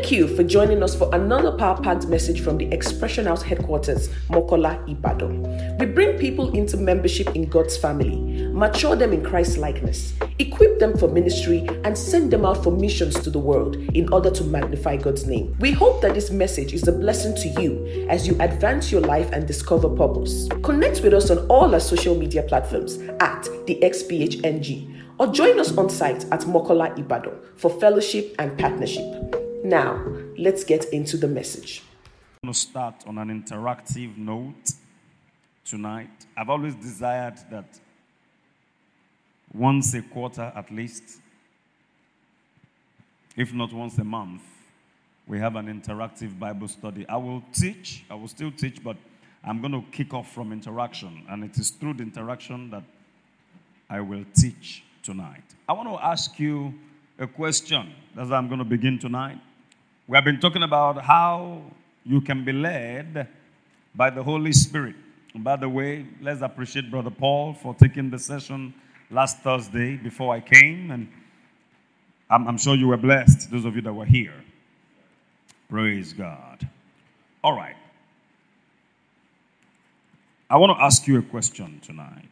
Thank you for joining us for another power-packed message from the Expression House headquarters, Mokola, Ibadan. We bring people into membership in God's family, mature them in Christ's likeness, equip them for ministry, and send them out for missions to the world in order to magnify God's name. We hope that this message is a blessing to you as you advance your life and discover purpose. Connect with us on all our social media platforms at the XPHNG, or join us on site at Mokola, Ibadan for fellowship and partnership. Now, let's get into the message. I'm going to start on an interactive note tonight. I've always desired that once a quarter at least, if not once a month, we have an interactive Bible study. I will still teach, but I'm going to kick off from interaction, and it is through the interaction that I will teach tonight. I want to ask you a question. That's how I'm going to begin tonight. We have been talking about how you can be led by the Holy Spirit. And by the way, let's appreciate Brother Paul for taking the session last Thursday before I came. And I'm sure you were blessed, those of you that were here. Praise God. All right. I want to ask you a question tonight.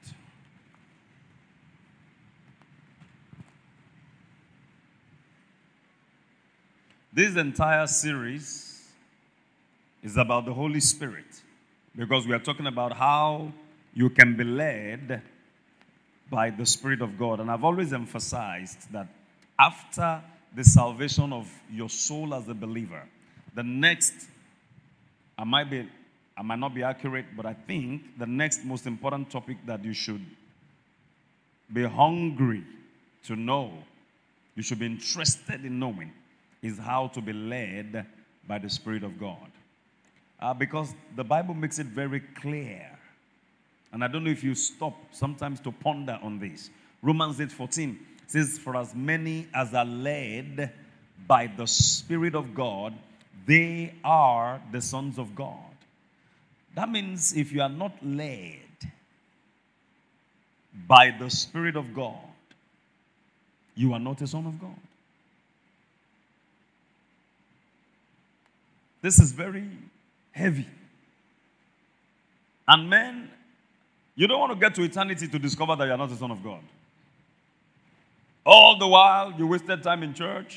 This entire series is about the Holy Spirit, because we are talking about how you can be led by the Spirit of God. And I've always emphasized that after the salvation of your soul as a believer, the next, I might not be accurate, but I think the next most important topic that you should be hungry to know, you should be interested in knowing, is how to be led by the Spirit of God. Because the Bible makes it very clear. And I don't know if you stop sometimes to ponder on this. Romans 8:14 says, "For as many as are led by the Spirit of God, they are the sons of God." That means if you are not led by the Spirit of God, you are not a son of God. This is very heavy. And men, you don't want to get to eternity to discover that you are not a son of God. All the while you wasted time in church.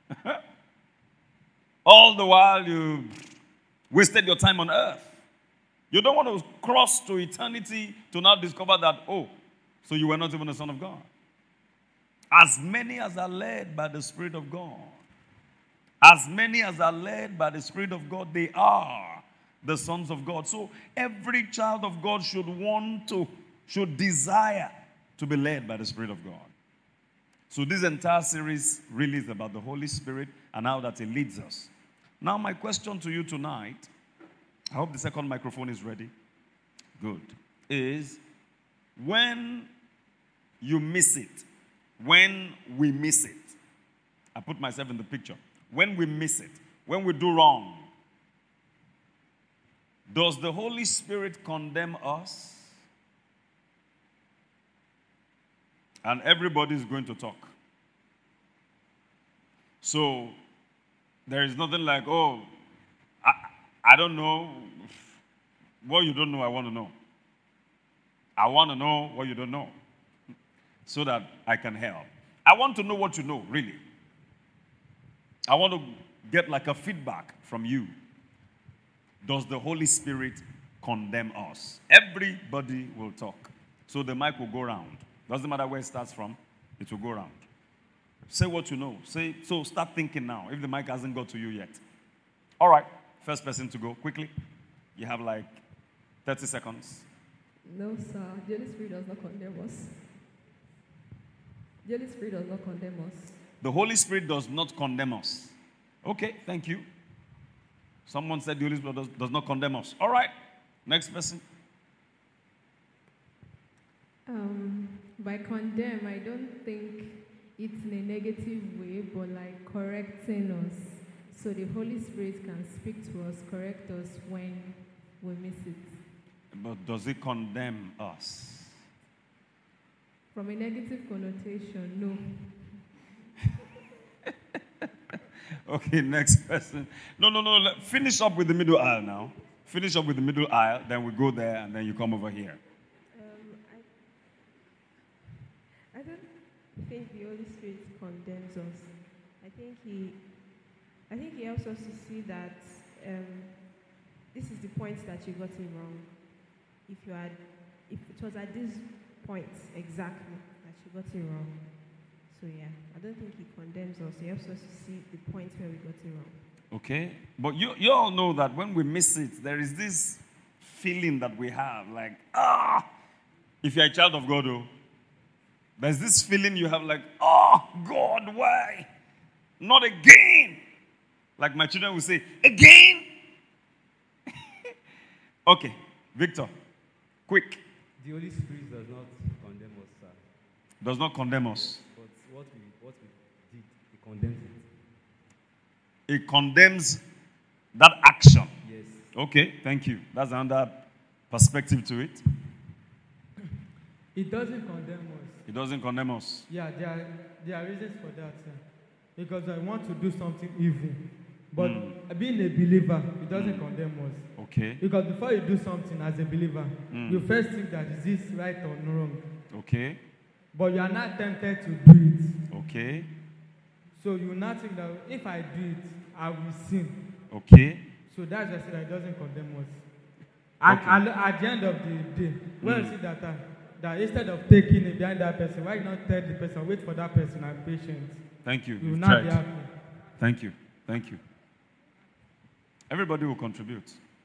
All the while you wasted your time on earth. You don't want to cross to eternity to now discover that, oh, so you were not even a son of God. As many as are led by the Spirit of God, as many as are led by the Spirit of God, they are the sons of God. So every child of God should desire to be led by the Spirit of God. So this entire series really is about the Holy Spirit and how that He leads us. Now my question to you tonight, I hope the second microphone is ready. Good. Is when you miss it, when we miss it, I put myself in the picture. When we miss it, when we do wrong, does the Holy Spirit condemn us? And everybody is going to talk. So there is nothing like, oh, I don't know. What you don't know, I want to know. I want to know what you don't know so that I can help. I want to know what you know, really. I want to get like a feedback from you. Does the Holy Spirit condemn us? Everybody will talk. So the mic will go around. Doesn't matter where it starts from, it will go around. Say what you know. So start thinking now, if the mic hasn't got to you yet. All right, first person to go, quickly. You have like 30 seconds. No, sir. The Holy Spirit does not condemn us. The Holy Spirit does not condemn us. The Holy Spirit does not condemn us. Okay, thank you. Someone said the Holy Spirit does not condemn us. All right, next person. By condemn, I don't think it's in a negative way, but like correcting us. So the Holy Spirit can speak to us, correct us when we miss it. But does it condemn us? From a negative connotation, no. Okay, next person. No. Finish up with the middle aisle now. Finish up with the middle aisle, then we go there, and then you come over here. I don't think the Holy Spirit condemns us. I think he helps us to see that this is the point that you got it wrong. If it was at this point exactly that you got it wrong. So yeah, I don't think he condemns us. He helps us to see the point where we got it wrong. Okay, but you all know that when we miss it, there is this feeling that we have, like, if you're a child of God, there's this feeling you have like, God, why? Not again. Like my children will say, again? Okay, Victor, quick. The Holy Spirit does not condemn us, sir. Does not condemn us. But what we did, He condemns it. It condemns that action. Yes. Okay, thank you. That's another perspective to it. It doesn't condemn us. It doesn't condemn us. Yeah, there are reasons for that, sir. Because I want to do something evil. But being a believer, it doesn't condemn us. Okay. Because before you do something as a believer, you first think that is this right or wrong. Okay. But you are not tempted to do it. Okay. So you not think that if I do it, I will sin. Okay. So that's why I said that it doesn't condemn us. Okay. And at the end of the day, when you see that instead of taking it behind that person, why not tell the person, wait for that person and patient? Thank you. You will You've not tried. be happy. Thank you. Thank you. Everybody will contribute.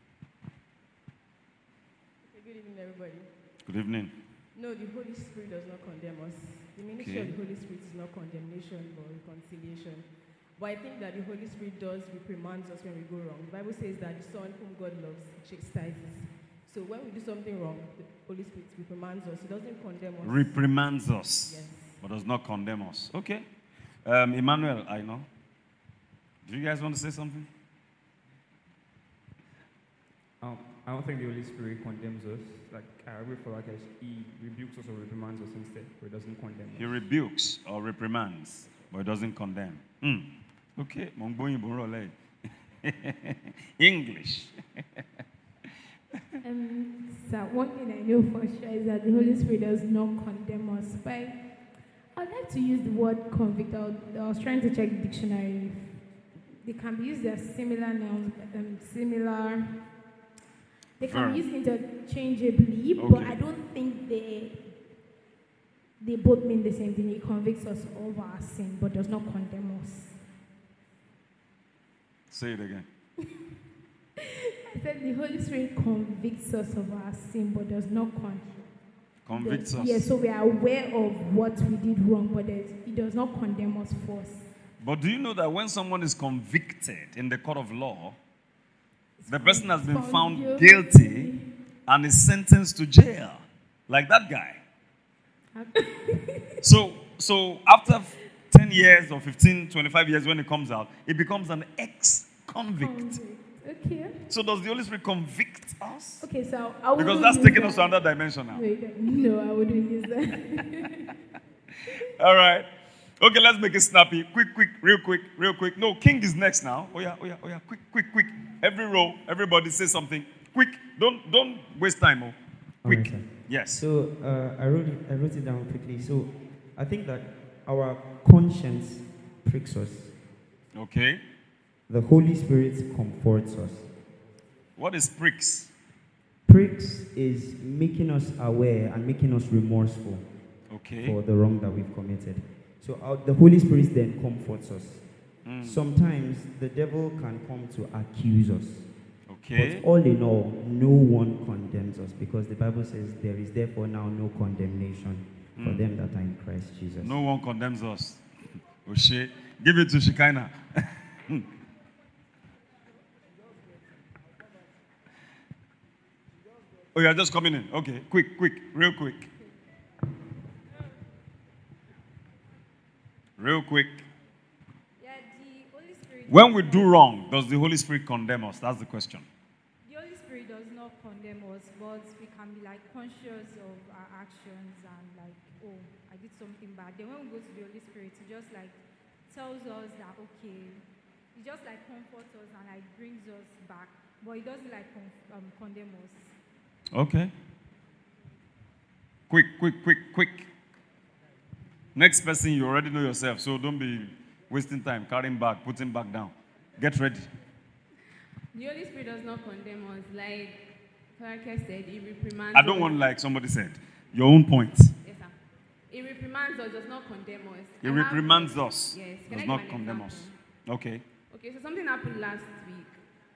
Good evening, everybody. Good evening. No, the Holy Spirit does not condemn us. The ministry of the Holy Spirit is not condemnation but reconciliation. But I think that the Holy Spirit does reprimands us when we go wrong. The Bible says that the Son whom God loves chastises. So when we do something wrong, the Holy Spirit reprimands us. He doesn't condemn us. Reprimands us, Yes. but does not condemn us. Okay. Emmanuel, I know. Do you guys want to say something? I don't think the Holy Spirit condemns us. Like I read for like He rebukes us or reprimands us instead, but He doesn't condemn us. He rebukes or reprimands, but he doesn't condemn. Okay. English. So one thing I know for sure is that the Holy Spirit does not condemn us. But I'd like to use the word convict. I was trying to check the dictionary. They can be used as similar nouns, They can be used interchangeably, but I don't think they both mean the same thing. He convicts us of our sin, but does not condemn us. Say it again. I said the Holy Spirit convicts us of our sin, but does not Convicts us. Yes, so we are aware of what we did wrong, but He does not condemn us first. But do you know that when someone is convicted in the court of law, the person has been found guilty and is sentenced to jail, like that guy. So after 10 years or 15, 25 years, when it comes out, it becomes an ex-convict. Okay. So does the Holy Spirit convict us? Okay, so I will Because that's taking us to another dimension now. Wait, no, I wouldn't use that. All right. Okay, let's make it snappy. Quick, real quick. No, King is next now. Oh yeah. Quick. Every row, everybody say something. Quick. Don't waste time. Quick. Right, yes. So I wrote it down quickly. So I think that our conscience pricks us. Okay. The Holy Spirit comforts us. What is pricks? Pricks is making us aware and making us remorseful for the wrong that we've committed. So the Holy Spirit then comforts us. Sometimes the devil can come to accuse us. Okay. But all in all, no one condemns us because the Bible says there is therefore now no condemnation for them that are in Christ Jesus. No one condemns us. Oshe, give it to Shekinah. Oh, you're just coming in. Okay, quick, real quick. Yeah, the Holy Spirit. When we do wrong, does the Holy Spirit condemn us? That's the question. The Holy Spirit does not condemn us, but we can be like conscious of our actions and like, oh, I did something bad. Then when we go to the Holy Spirit, He just like tells us that, okay, just like comforts us and like brings us back, but it doesn't like condemn us. Okay. Quick. Next person, you already know yourself, so don't be wasting time carrying back, putting back down. Get ready. The Holy Spirit does not condemn us. Like Parake said, he reprimands I don't us. want like somebody said. Your own point. Yes, sir. He reprimands us, does not condemn us. He reprimands us. Yes. Does not condemn us. Okay. Okay, so something happened last week.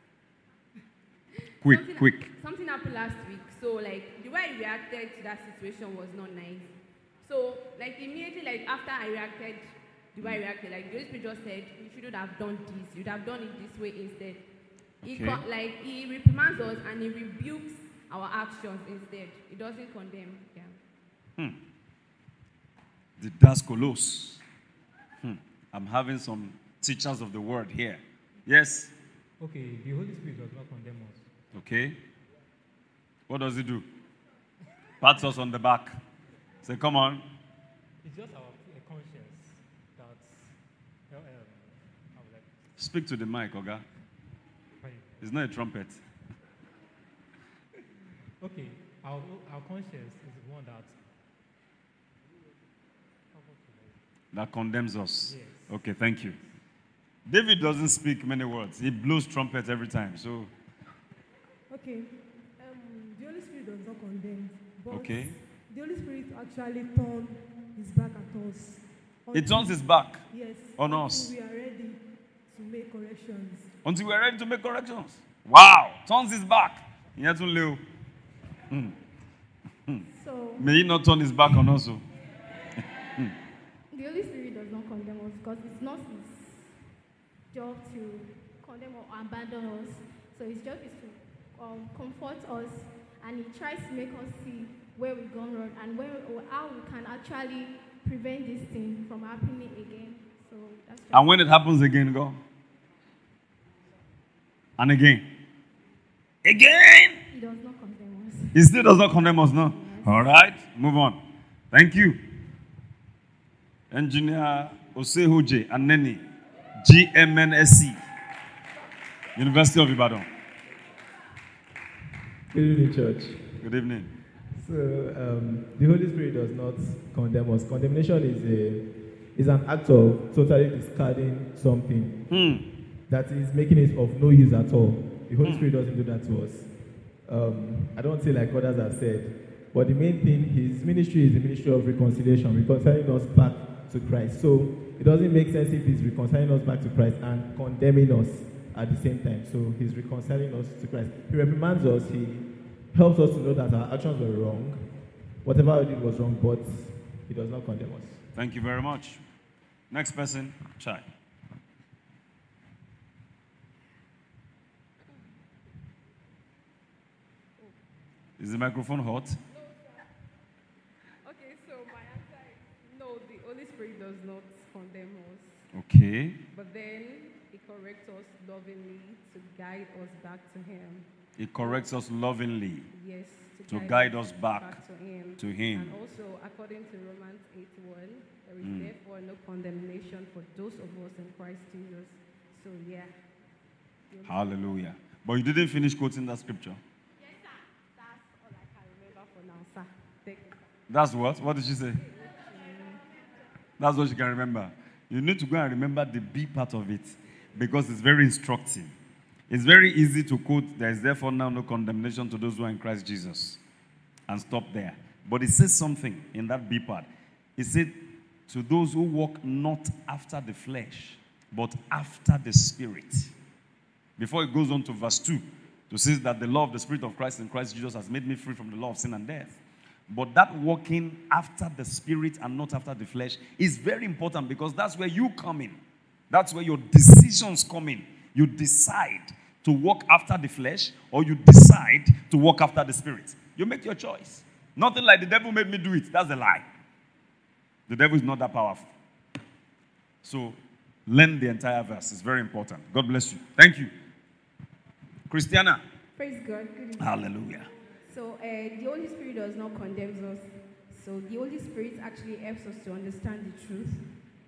Quick. Something happened last week. So like the way I reacted to that situation was not nice. So like immediately like after I reacted, the way I reacted, like the Holy Spirit just said, you shouldn't have done this. You'd have done it this way instead. Okay. He reprimands us and he rebukes our actions instead. He doesn't condemn. Yeah. The Daskolos. I'm having some teachers of the word here. Yes. Okay, the Holy Spirit does not condemn us. Okay. What does he do? Pats us on the back. Say, come on. It's just our conscience that. Speak to the mic, Oga. It's not a trumpet. Okay, our conscience is the one that condemns us. Yes. Okay, thank you. David doesn't speak many words. He blows trumpet every time. So. Okay. The Holy Spirit does not condemn. But okay. The Holy Spirit actually turns his back at us. It turns his back. Yes. On us. Until we are ready to make corrections. Until we are ready to make corrections. Wow. Turns his back. So, may he not turn his back on us. The Holy Spirit does not condemn us because it's not his job to condemn or abandon us. So his job is to comfort us, and he tries to make us see where we've gone wrong and how we can actually prevent this thing from happening again. So that's just. And when it happens again, go. And again. Again! He does not condemn us. He still does not condemn us, no? Yes. All right, move on. Thank you. Engineer Osehoje Aneni, GMNSC, University of Ibadan. Good evening, church. Good evening. So, the Holy Spirit does not condemn us. Condemnation is an act of totally discarding something that is making it of no use at all. The Holy Spirit doesn't do that to us. I don't say like others have said, but the main thing, his ministry is the ministry of reconciliation, reconciling us back to Christ. So it doesn't make sense if he's reconciling us back to Christ and condemning us at the same time. So he's reconciling us to Christ. He reprimands us. He helps us to know that our actions were wrong. Whatever we did was wrong, but he does not condemn us. Thank you very much. Next person, Chai. Is the microphone hot? Okay, so my answer is no, the Holy Spirit does not condemn us. Okay. But then he corrects us lovingly to guide us back to him. He corrects us lovingly. Yes, to guide us back to him. And also, according to Romans 8:1, there is therefore no condemnation for those of us in Christ Jesus. So, yeah. Hallelujah. But you didn't finish quoting that scripture. Yes, sir. That's all I can remember for now, sir. Thank you. That's what? What did she say? That's what she can remember. You need to go and remember the B part of it because it's very instructive. It's very easy to quote, there is therefore now no condemnation to those who are in Christ Jesus, and stop there. But it says something in that B part. It said, to those who walk not after the flesh, but after the Spirit. Before it goes on to verse 2, to say that the law of the Spirit of Christ in Christ Jesus has made me free from the law of sin and death. But that walking after the Spirit and not after the flesh is very important because that's where you come in. That's where your decisions come in. You decide to walk after the flesh or you decide to walk after the Spirit. You make your choice. Nothing like the devil made me do it. That's a lie. The devil is not that powerful. So, learn the entire verse. It's very important. God bless you. Thank you. Christiana. Praise God. Good Hallelujah. So, the Holy Spirit does not condemn us. So, the Holy Spirit actually helps us to understand the truth.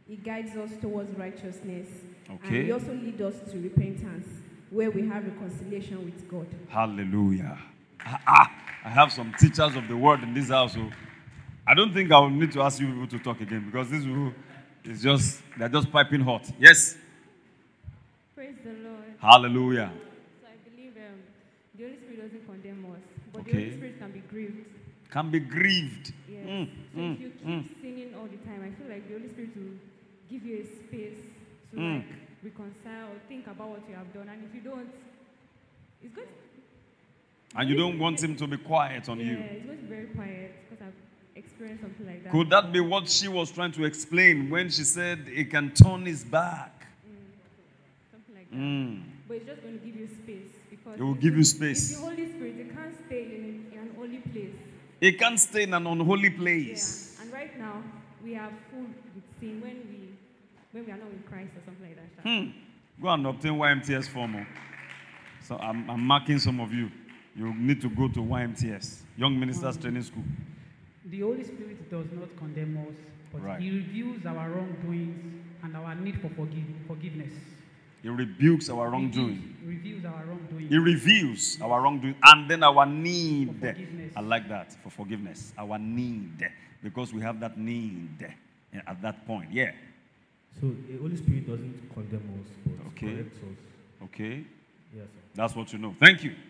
He guides us towards righteousness. Okay. And He also leads us to repentance, where we have reconciliation with God. Hallelujah. I have some teachers of the word in this house. So I don't think I will need to ask you people to talk again because this people they're just piping hot. Yes? Praise the Lord. Hallelujah. So I believe the Holy Spirit doesn't condemn us, but Okay. the Holy Spirit can be grieved. Can be grieved. Yes. So if you keep sinning all the time, I feel like the Holy Spirit will give you a space to like reconcile or think about what you have done. And if you don't, it's going to, And you don't want him to be quiet on you. yeah, it's going to be very quiet because I've experienced something like that. Could that be what she was trying to explain when she said he can turn his back? Something like that. But it's just going to give you space. Because It will give you space. If the Holy Spirit, it can't stay in an holy place. It can't stay in an unholy place. Yeah. And right now, we are full with sin when we are not with Christ or something like that. Go and obtain YMTS form. So I'm marking some of you. You need to go to YMTS, Young Ministers Training School. The Holy Spirit does not condemn us, but He reveals our wrongdoings and our need for forgiveness. He rebukes our wrongdoing. Reveals our wrongdoing. He reveals our wrongdoing and then our need. For forgiveness. I like that, for forgiveness. Our need. Because we have that need at that point. Yeah. So the Holy Spirit doesn't condemn us, but corrects us. Okay. Yes, sir. That's what you know. Thank you.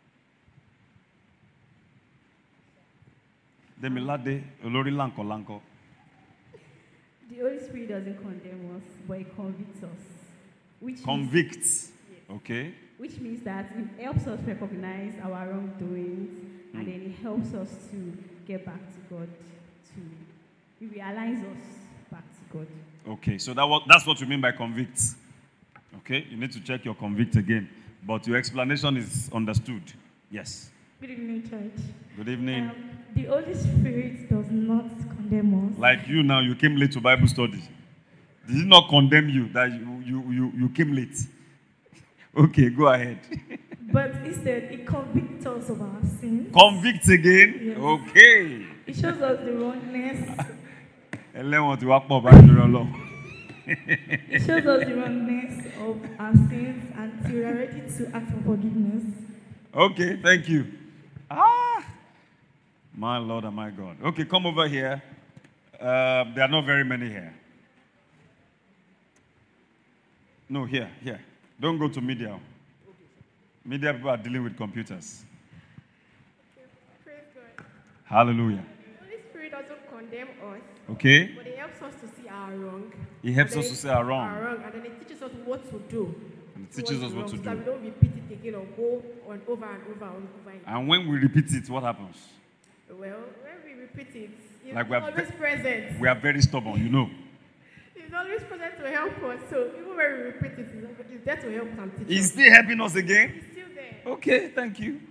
Demilade Olori Lanko Lanko. The Holy Spirit doesn't condemn us, but He convicts us. Convicts. Okay. Which means that it helps us recognize our wrongdoings, and then it helps us to get back to God. It realigns us back to God. Okay, so that's what you mean by convicts. Okay, you need to check your convict again. But your explanation is understood. Yes. Good evening, church. Good evening. The Holy Spirit does not condemn us. Like you now, you came late to Bible study. Did He not condemn you that you came late? Okay, go ahead. But instead, it convicts us of our sins. Convicts again? Yes. Okay. It shows us the wrongness. It shows us the wrongness of our sins and we are ready to ask for forgiveness. Okay, thank you. My Lord and my God. Okay, come over here. There are not very many here. No, here. Don't go to media. Media people are dealing with computers. Praise God. Hallelujah. The Holy Spirit doesn't condemn us. Okay. But He helps us to see our wrong. He helps us to see our wrong. And then He teaches us what to do. And He teaches us what to so that we do. don't repeat it again or go on over and over and over again. And when we repeat it, what happens? Well, when we repeat it, He's Like always present. We are very stubborn, you know. He's always present to help us. So even when we repeat it, He's there to help us and teach us. He's still helping us again? He's still there. Okay, thank you.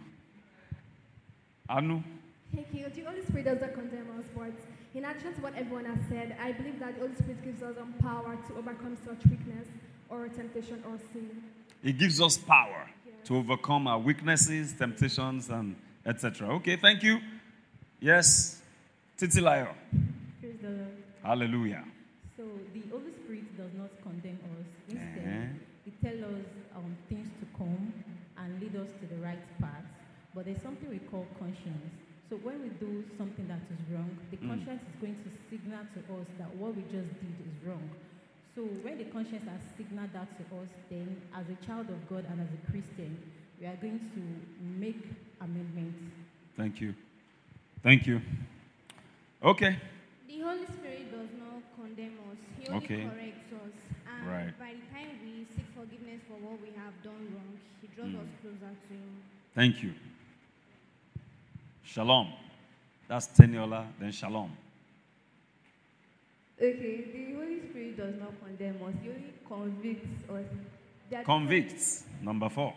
Anu? Thank you. The Holy Spirit doesn't condemn us, but in addition to what everyone has said, I believe that the Holy Spirit gives us power to overcome such weakness or temptation or sin. He gives us power to overcome our weaknesses, temptations, and etc. Okay, thank you. Yes, Titilayo. Praise the Lord. Hallelujah. So the Holy Spirit does not condemn us. Instead, He tells us things to come and lead us to the right path. But there's something we call conscience. So when we do something that is wrong, the conscience is going to signal to us that what we just did is wrong. So when the conscience has signaled that to us, then as a child of God and as a Christian, we are going to make amendments. Thank you. Thank you. Okay. The Holy Spirit does not condemn us. He only corrects us. And by the time we seek forgiveness for what we have done wrong, He draws us closer to Him. Thank you. Shalom. That's Teniola, then Shalom. Okay, the Holy Spirit does not condemn us. He only convicts us. Convicts. Number 4.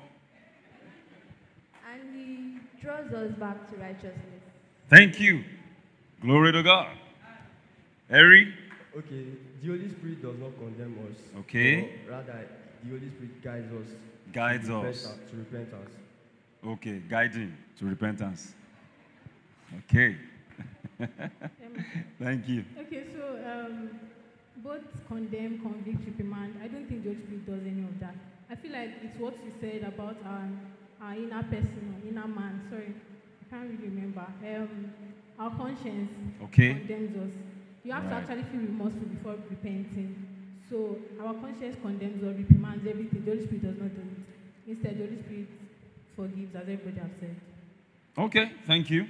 And He draws us back to righteousness. Thank you. Glory to God. Harry? Okay, the Holy Spirit does not condemn us. Okay. Rather, the Holy Spirit guides us. Guides to us. To repentance. Okay, guiding to repentance. Okay. Thank you. Okay, so both condemn, convict, reprimand. I don't think the Holy Spirit does any of that. I feel like it's what you said about our inner person or inner man. Sorry, I can't really remember. Our conscience condemns us. You have to actually feel remorseful before repenting. So our conscience condemns or reprimands everything. The Holy Spirit does not do it. Instead, the Holy Spirit forgives, as everybody has said. Okay, thank you.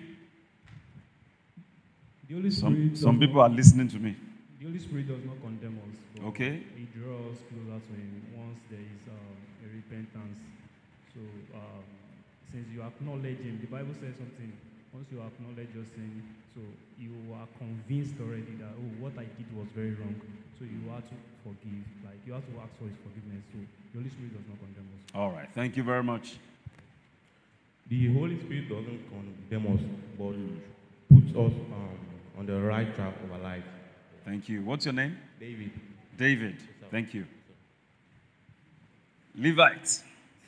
The Holy Spirit some people are listening to me. The Holy Spirit does not condemn us. But okay. He draws closer to Him once there is a repentance. So, since you acknowledge Him, the Bible says something. Once you acknowledge your sin, so you are convinced already that, oh, what I did was very wrong. So you have to forgive. Like, you have to ask for His forgiveness. So the Holy Spirit does not condemn us. All right. Thank you very much. The Holy Spirit doesn't condemn us, but puts us on the right track of our life. Thank you. What's your name? David. David. Thank you. Levites.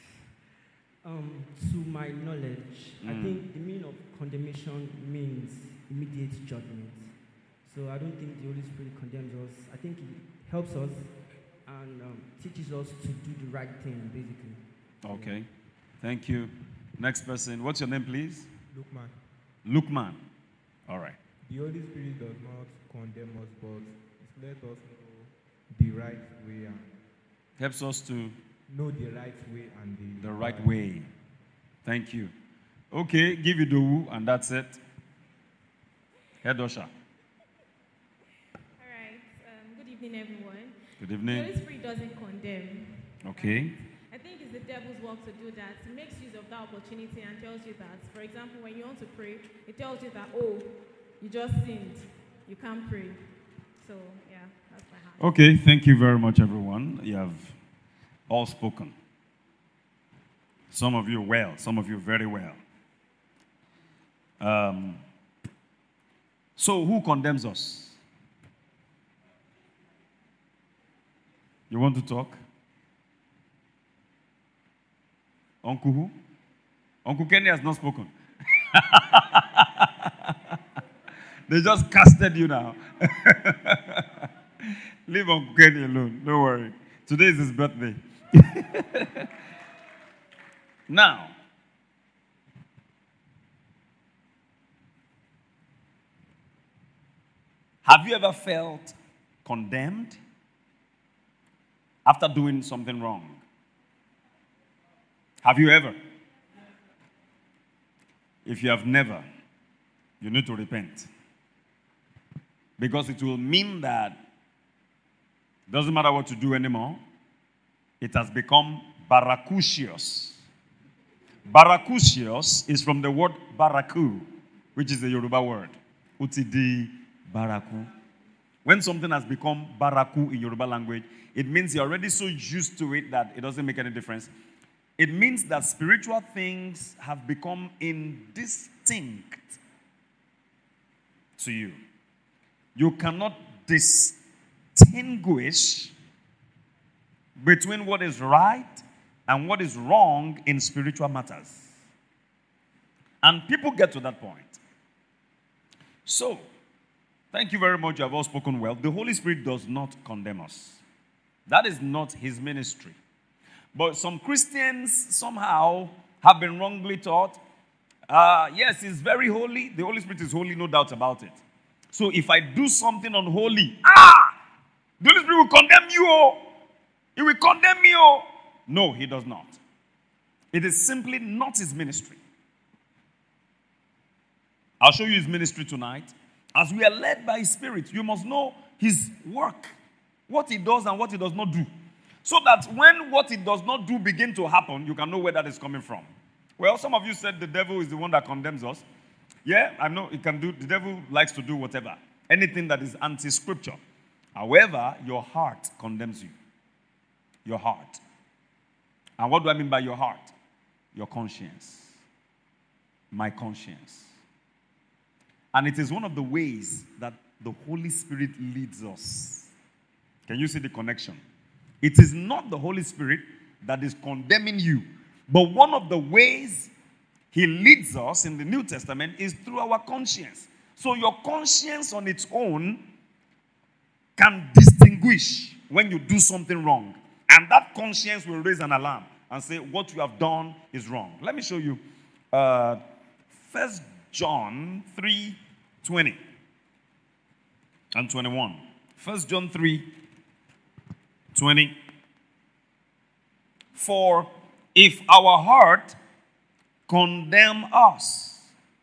To my knowledge, I think the meaning of condemnation means immediate judgment. So I don't think the Holy Spirit condemns us. I think He helps us and teaches us to do the right thing, basically. Okay. Thank you. Next person. What's your name, please? Lukman. Lukman. All right. The Holy Spirit does not condemn us, but it lets us know the right way. Helps us to know the right way and the right way. Thank you. Okay, give it the and that's it. Head usher. All right. Good evening, everyone. Good evening. The Holy Spirit doesn't condemn. Okay. I think it's the devil's work to do that. He makes use of that opportunity and tells you that, for example, when you want to pray, it tells you that, oh, you just sinned. You can't pray. So, yeah, that's my heart. Okay, thank you very much, everyone. You have all spoken. Some of you well, some of you very well. So who condemns us? You want to talk? Uncle who? Uncle Kenny has not spoken. They just casted you now. Leave Uncle Kenny alone. Don't worry. Today is his birthday. Now, have you ever felt condemned after doing something wrong? Have you ever? If you have never, you need to repent. Because it will mean that it doesn't matter what you do anymore. It has become barakucious. Barakucious is from the word baraku, which is a Yoruba word. Utidi baraku. When something has become baraku in Yoruba language, it means you're already so used to it that it doesn't make any difference. It means that spiritual things have become indistinct to you. You cannot distinguish between what is right and what is wrong in spiritual matters. And people get to that point. So, thank you very much. You have all spoken well. The Holy Spirit does not condemn us. That is not His ministry. But some Christians somehow have been wrongly taught. Yes, He's very holy. The Holy Spirit is holy, no doubt about it. So if I do something unholy, the Holy Spirit will condemn you. Oh. He will condemn me. Oh. No, He does not. It is simply not His ministry. I'll show you His ministry tonight. As we are led by His Spirit, you must know His work, what He does and what He does not do. So that when what He does not do begin to happen, you can know where that is coming from. Well, some of you said the devil is the one that condemns us. Yeah, I know it can do. The devil likes to do whatever. Anything that is anti-scripture. However, your heart condemns you. Your heart. And what do I mean by your heart? Your conscience. My conscience. And it is one of the ways that the Holy Spirit leads us. Can you see the connection? It is not the Holy Spirit that is condemning you. But one of the ways He leads us in the New Testament is through our conscience. So your conscience on its own can distinguish when you do something wrong. And that conscience will raise an alarm and say, what you have done is wrong. Let me show you 1 John 3:20 and 21. 1 John 3:20. For if our heart condemn us,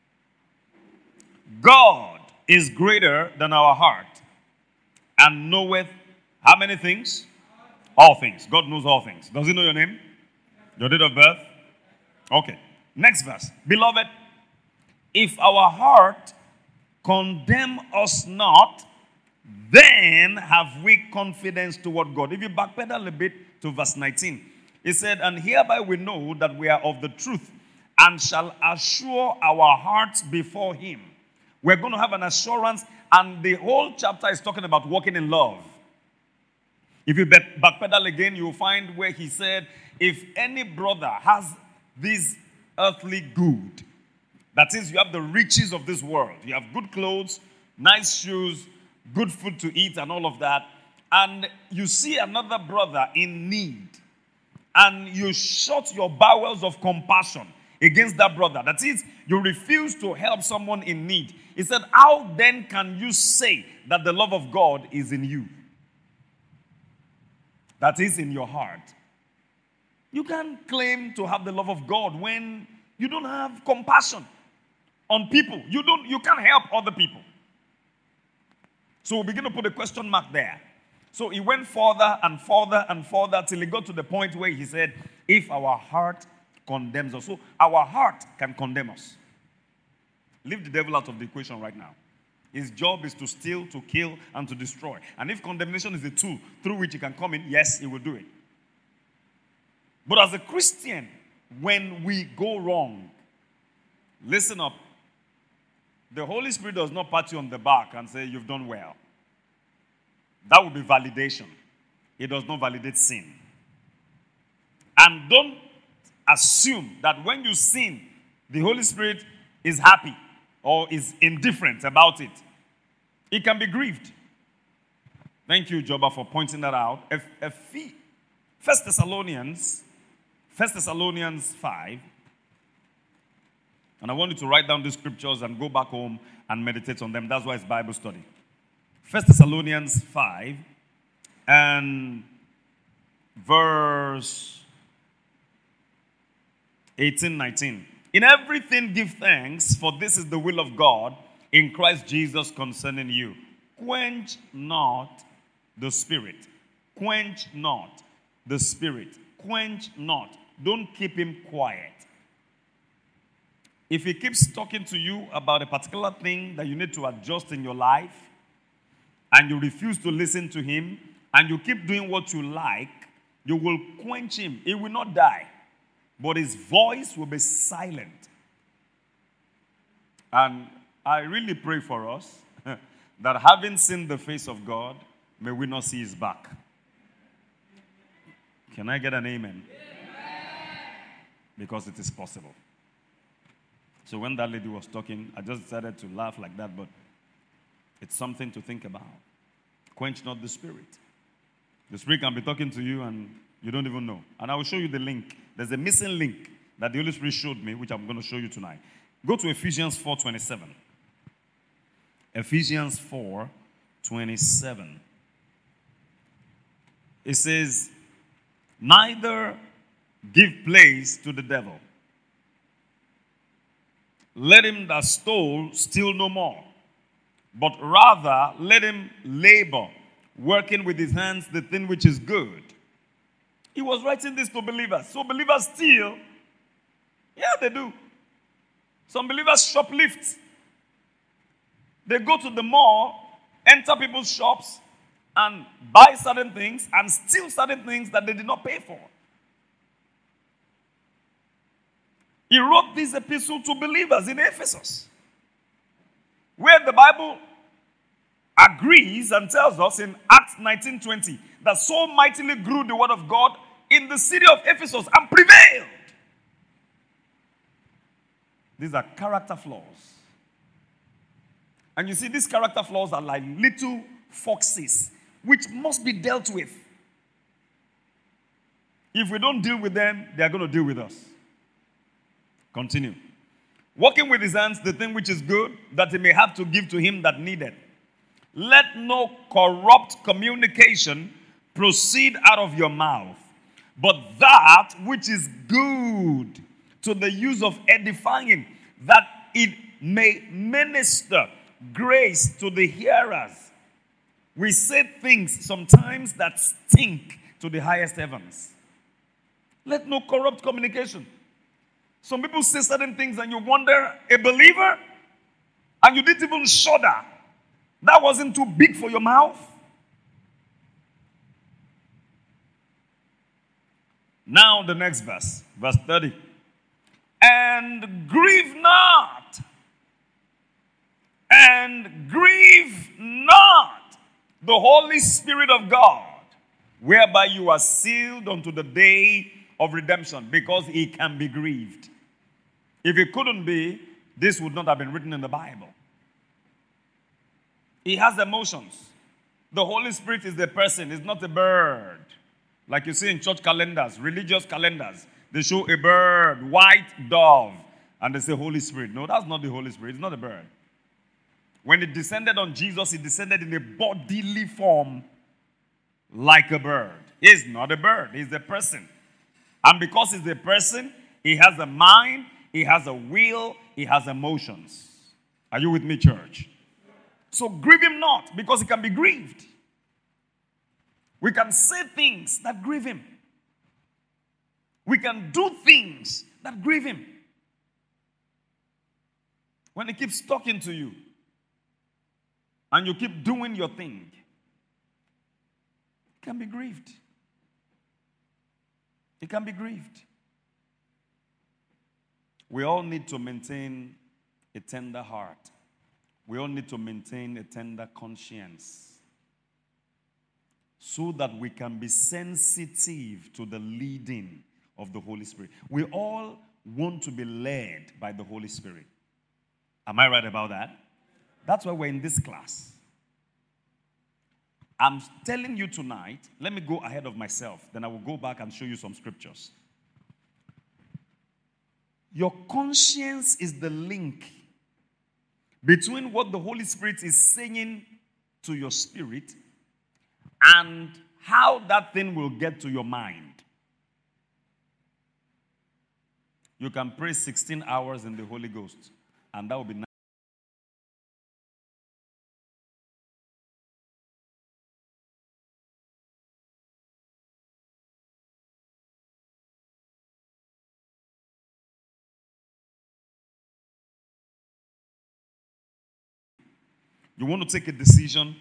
God is greater than our heart and knoweth how many things? All things. God knows all things. Does he know your name? Your date of birth? Okay. Next verse. Beloved, if our heart condemn us not, then have we confidence toward God. If you backpedal a bit to verse 19, it said, and hereby we know that we are of the truth and shall assure our hearts before him. We're going to have an assurance, and the whole chapter is talking about walking in love. If you backpedal again, you'll find where he said, if any brother has this earthly good, that is, you have the riches of this world, you have good clothes, nice shoes, good food to eat and all of that, and you see another brother in need, and you shut your bowels of compassion against that brother, that is, you refuse to help someone in need. He said, how then can you say that the love of God is in you? That is in your heart. You can't claim to have the love of God when you don't have compassion on people. You can't help other people. So we begin to put a question mark there. So he went further and further and further till he got to the point where he said, if our heart condemns us. So our heart can condemn us. Leave the devil out of the equation right now. His job is to steal, to kill, and to destroy. And if condemnation is the tool through which he can come in, yes, he will do it. But as a Christian, when we go wrong, listen up. The Holy Spirit does not pat you on the back and say, you've done well. That would be validation. He does not validate sin. And don't assume that when you sin, the Holy Spirit is happy or is indifferent about it. He can be grieved. Thank you, Joba, for pointing that out. 1 Thessalonians 5. And I want you to write down the scriptures and go back home and meditate on them. That's why it's Bible study. 1 Thessalonians 5 and verse 18-19. In everything give thanks, for this is the will of God in Christ Jesus concerning you. Quench not the spirit. Quench not the spirit. Quench not. Don't keep him quiet. If he keeps talking to you about a particular thing that you need to adjust in your life, and you refuse to listen to him, and you keep doing what you like, you will quench him. He will not die, but his voice will be silent. And I really pray for us that having seen the face of God, may we not see his back. Can I get an amen? Because it is possible. So when that lady was talking, I just decided to laugh like that, but it's something to think about. Quench not the spirit. The spirit can be talking to you and you don't even know. And I will show you the link. There's a missing link that the Holy Spirit showed me, which I'm going to show you tonight. Go to Ephesians 4:27. Ephesians 4:27. It says, neither give place to the devil. Let him that stole steal no more, but rather let him labor, working with his hands the thing which is good. He was writing this to believers. So believers steal. Yeah, they do. Some believers shoplift. They go to the mall, enter people's shops, and buy certain things and steal certain things that they did not pay for. He wrote this epistle to believers in Ephesus, where the Bible agrees and tells us in Acts 19:20 that so mightily grew the word of God in the city of Ephesus and prevailed. These are character flaws. And you see, these character flaws are like little foxes which must be dealt with. If we don't deal with them, they are going to deal with us. Continue. Working with his hands, the thing which is good, that he may have to give to him that needeth. Let no corrupt communication proceed out of your mouth, but that which is good to the use of edifying, that it may minister grace to the hearers. We say things sometimes that stink to the highest heavens. Let no corrupt communication. Some people say certain things and you wonder, a believer, and you didn't even shudder. That wasn't too big for your mouth. Now the next verse, verse 30. And grieve not, the Holy Spirit of God, whereby you are sealed unto the day of redemption, because he can be grieved. If it couldn't be, this would not have been written in the Bible. He has emotions. The Holy Spirit is a person, it's not a bird. Like you see in church calendars, religious calendars, they show a bird, white dove, and they say Holy Spirit. No, that's not the Holy Spirit. It's not a bird. When it descended on Jesus, it descended in a bodily form like a bird. He's not a bird. He's a person. And because he's a person, he has a mind, he has a will, he has emotions. Are you with me, church? So grieve him not, because he can be grieved. We can say things that grieve him. We can do things that grieve him. When he keeps talking to you and you keep doing your thing, he can be grieved. He can be grieved. We all need to maintain a tender heart. We all need to maintain a tender conscience, so that we can be sensitive to the leading of the Holy Spirit. We all want to be led by the Holy Spirit. Am I right about that? That's why we're in this class. I'm telling you tonight, let me go ahead of myself, then I will go back and show you some scriptures. Your conscience is the link between what the Holy Spirit is saying to your spirit and how that thing will get to your mind. You can pray 16 hours in the Holy Ghost, and that will be nice. You want to take a decision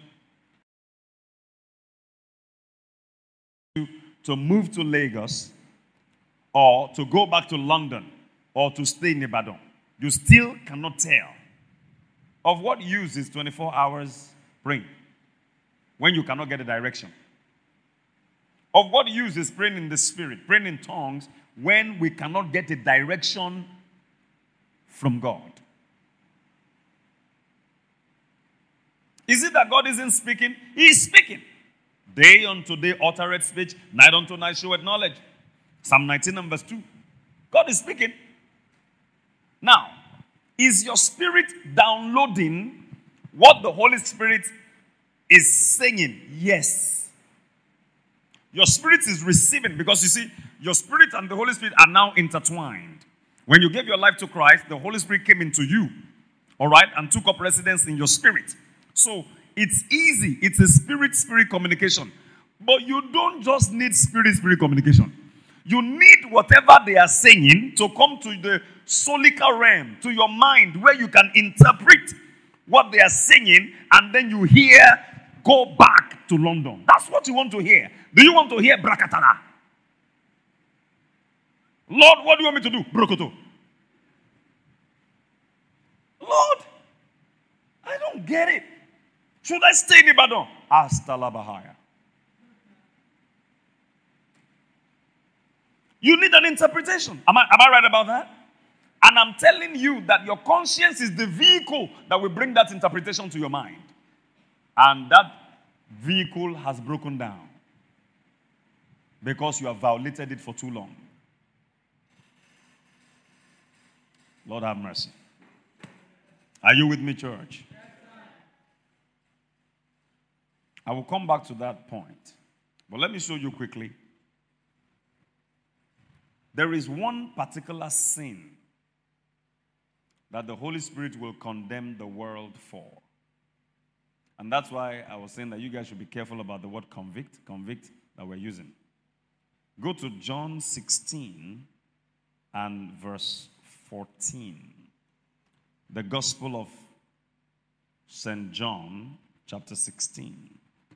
to move to Lagos, or to go back to London, or to stay in Ibadan. You still cannot tell. Of what use is 24 hours praying when you cannot get a direction? Of what use is praying in the Spirit, praying in tongues, when we cannot get a direction from God? Is it that God isn't speaking? He is speaking. Day unto day uttereth speech, night unto night showeth knowledge. Psalm 19 and verse 2. God is speaking. Now, is your spirit downloading what the Holy Spirit is saying? Yes. Your spirit is receiving, because you see, your spirit and the Holy Spirit are now intertwined. When you gave your life to Christ, the Holy Spirit came into you, all right, and took up residence in your spirit. So, it's easy. It's a spirit-spirit communication. But you don't just need spirit-spirit communication. You need whatever they are saying to come to the solical realm, to your mind, where you can interpret what they are saying, and then you hear, go back to London. That's what you want to hear. Do you want to hear Brakatana? Lord, what do you want me to do? Brokoto. Lord, I don't get it. Should I stay in Ibadan? Hasta la Bahaya. You need an interpretation. Am I right about that? And I'm telling you that your conscience is the vehicle that will bring that interpretation to your mind. And that vehicle has broken down because you have violated it for too long. Lord have mercy. Are you with me, church? I will come back to that point. But let me show you quickly. There is one particular sin that the Holy Spirit will condemn the world for. And that's why I was saying that you guys should be careful about the word convict that we're using. Go to John 16 and verse 14. The Gospel of St. John, chapter 16.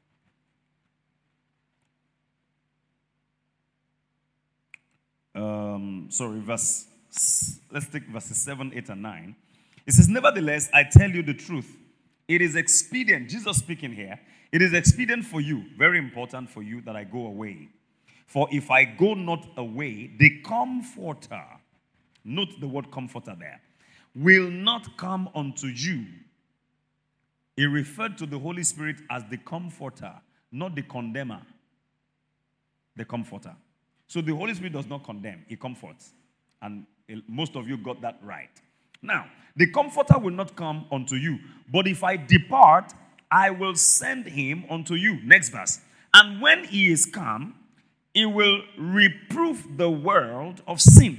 Let's take verses 7, 8, and 9. It says, nevertheless, I tell you the truth. It is expedient, Jesus speaking here, it is expedient for you, very important for you, that I go away. For if I go not away, the Comforter, note the word comforter there, will not come unto you. He referred to the Holy Spirit as the Comforter, not the condemner. The Comforter. So the Holy Spirit does not condemn, he comforts. And most of you got that right. Now, the Comforter will not come unto you, but if I depart, I will send him unto you. Next verse. And when he is come, he will reprove the world of sin.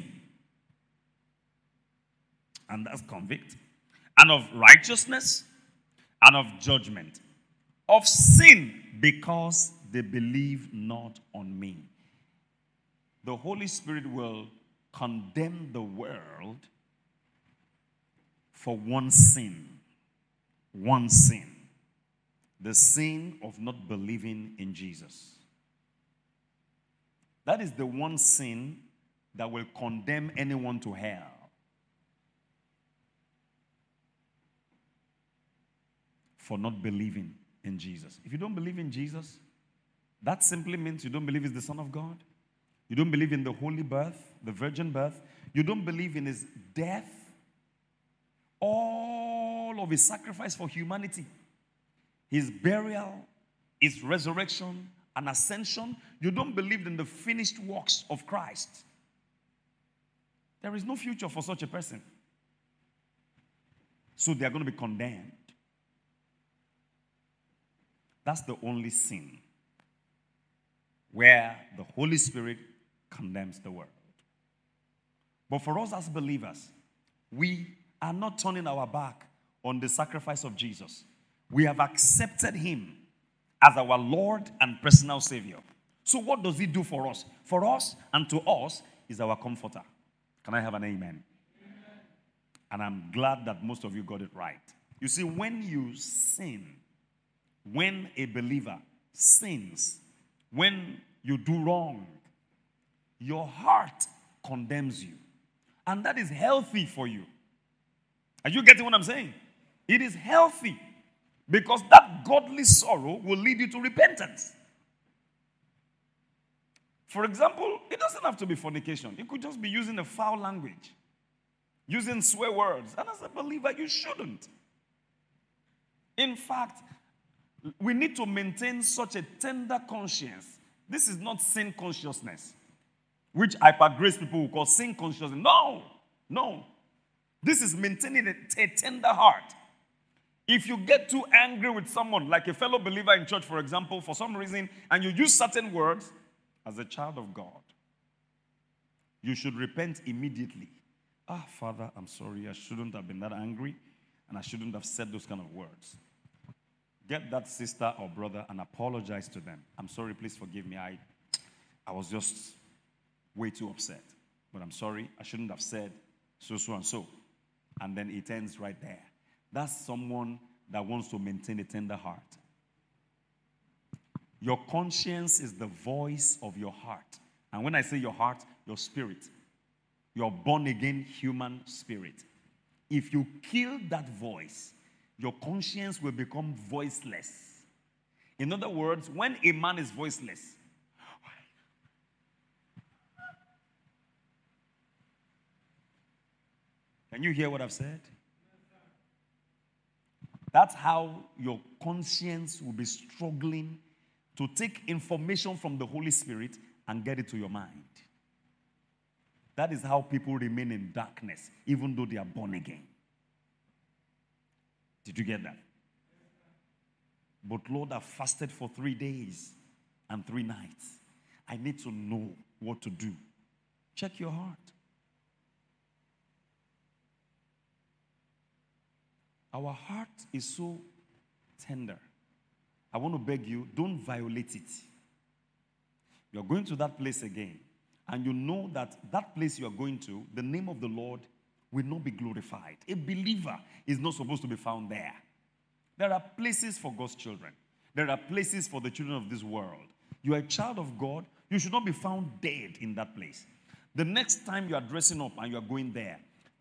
And that's convict. And of righteousness, and of judgment. Of sin, because they believe not on me. The Holy Spirit will condemn the world for one sin. One sin. The sin of not believing in Jesus. That is the one sin that will condemn anyone to hell. For not believing in Jesus. If you don't believe in Jesus, that simply means you don't believe he's the Son of God. You don't believe in the holy birth, the virgin birth. You don't believe in his death. All of his sacrifice for humanity. His burial, his resurrection, and ascension. You don't believe in the finished works of Christ. There is no future for such a person. So they are going to be condemned. That's the only sin where the Holy Spirit condemns the world. But for us as believers, we are not turning our back on the sacrifice of Jesus. We have accepted him as our Lord and personal Savior. So what does he do for us? For us and to us is our comforter. Can I have an amen? And I'm glad that most of you got it right. You see, when you sin, when a believer sins, when you do wrong, your heart condemns you. And that is healthy for you. Are you getting what I'm saying? It is healthy because that godly sorrow will lead you to repentance. For example, it doesn't have to be fornication. It could just be using a foul language, using swear words. And as a believer, you shouldn't. In fact, we need to maintain such a tender conscience. This is not sin consciousness, which hyper-grace people will call sin consciousness. No. This is maintaining a tender heart. If you get too angry with someone, like a fellow believer in church, for example, for some reason, and you use certain words, as a child of God, you should repent immediately. Father, I'm sorry. I shouldn't have been that angry, and I shouldn't have said those kind of words. Get that sister or brother and apologize to them. I'm sorry, please forgive me. I was just way too upset. But I'm sorry, I shouldn't have said so and so. And then it ends right there. That's someone that wants to maintain a tender heart. Your conscience is the voice of your heart. And when I say your heart, your spirit. Your born-again human spirit. If you kill that voice, your conscience will become voiceless. In other words, when a man is voiceless, can you hear what I've said? That's how your conscience will be struggling to take information from the Holy Spirit and get it to your mind. That is how people remain in darkness, even though they are born again. Did you get that? But Lord, I fasted for 3 days and 3 nights. I need to know what to do. Check your heart. Our heart is so tender. I want to beg you, don't violate it. You're going to that place again, and you know that that place you are going to, the name of the Lord will not be glorified. A believer is not supposed to be found there. There are places for God's children. There are places for the children of this world. You are a child of God. You should not be found dead in that place. The next time you are dressing up and you are going there,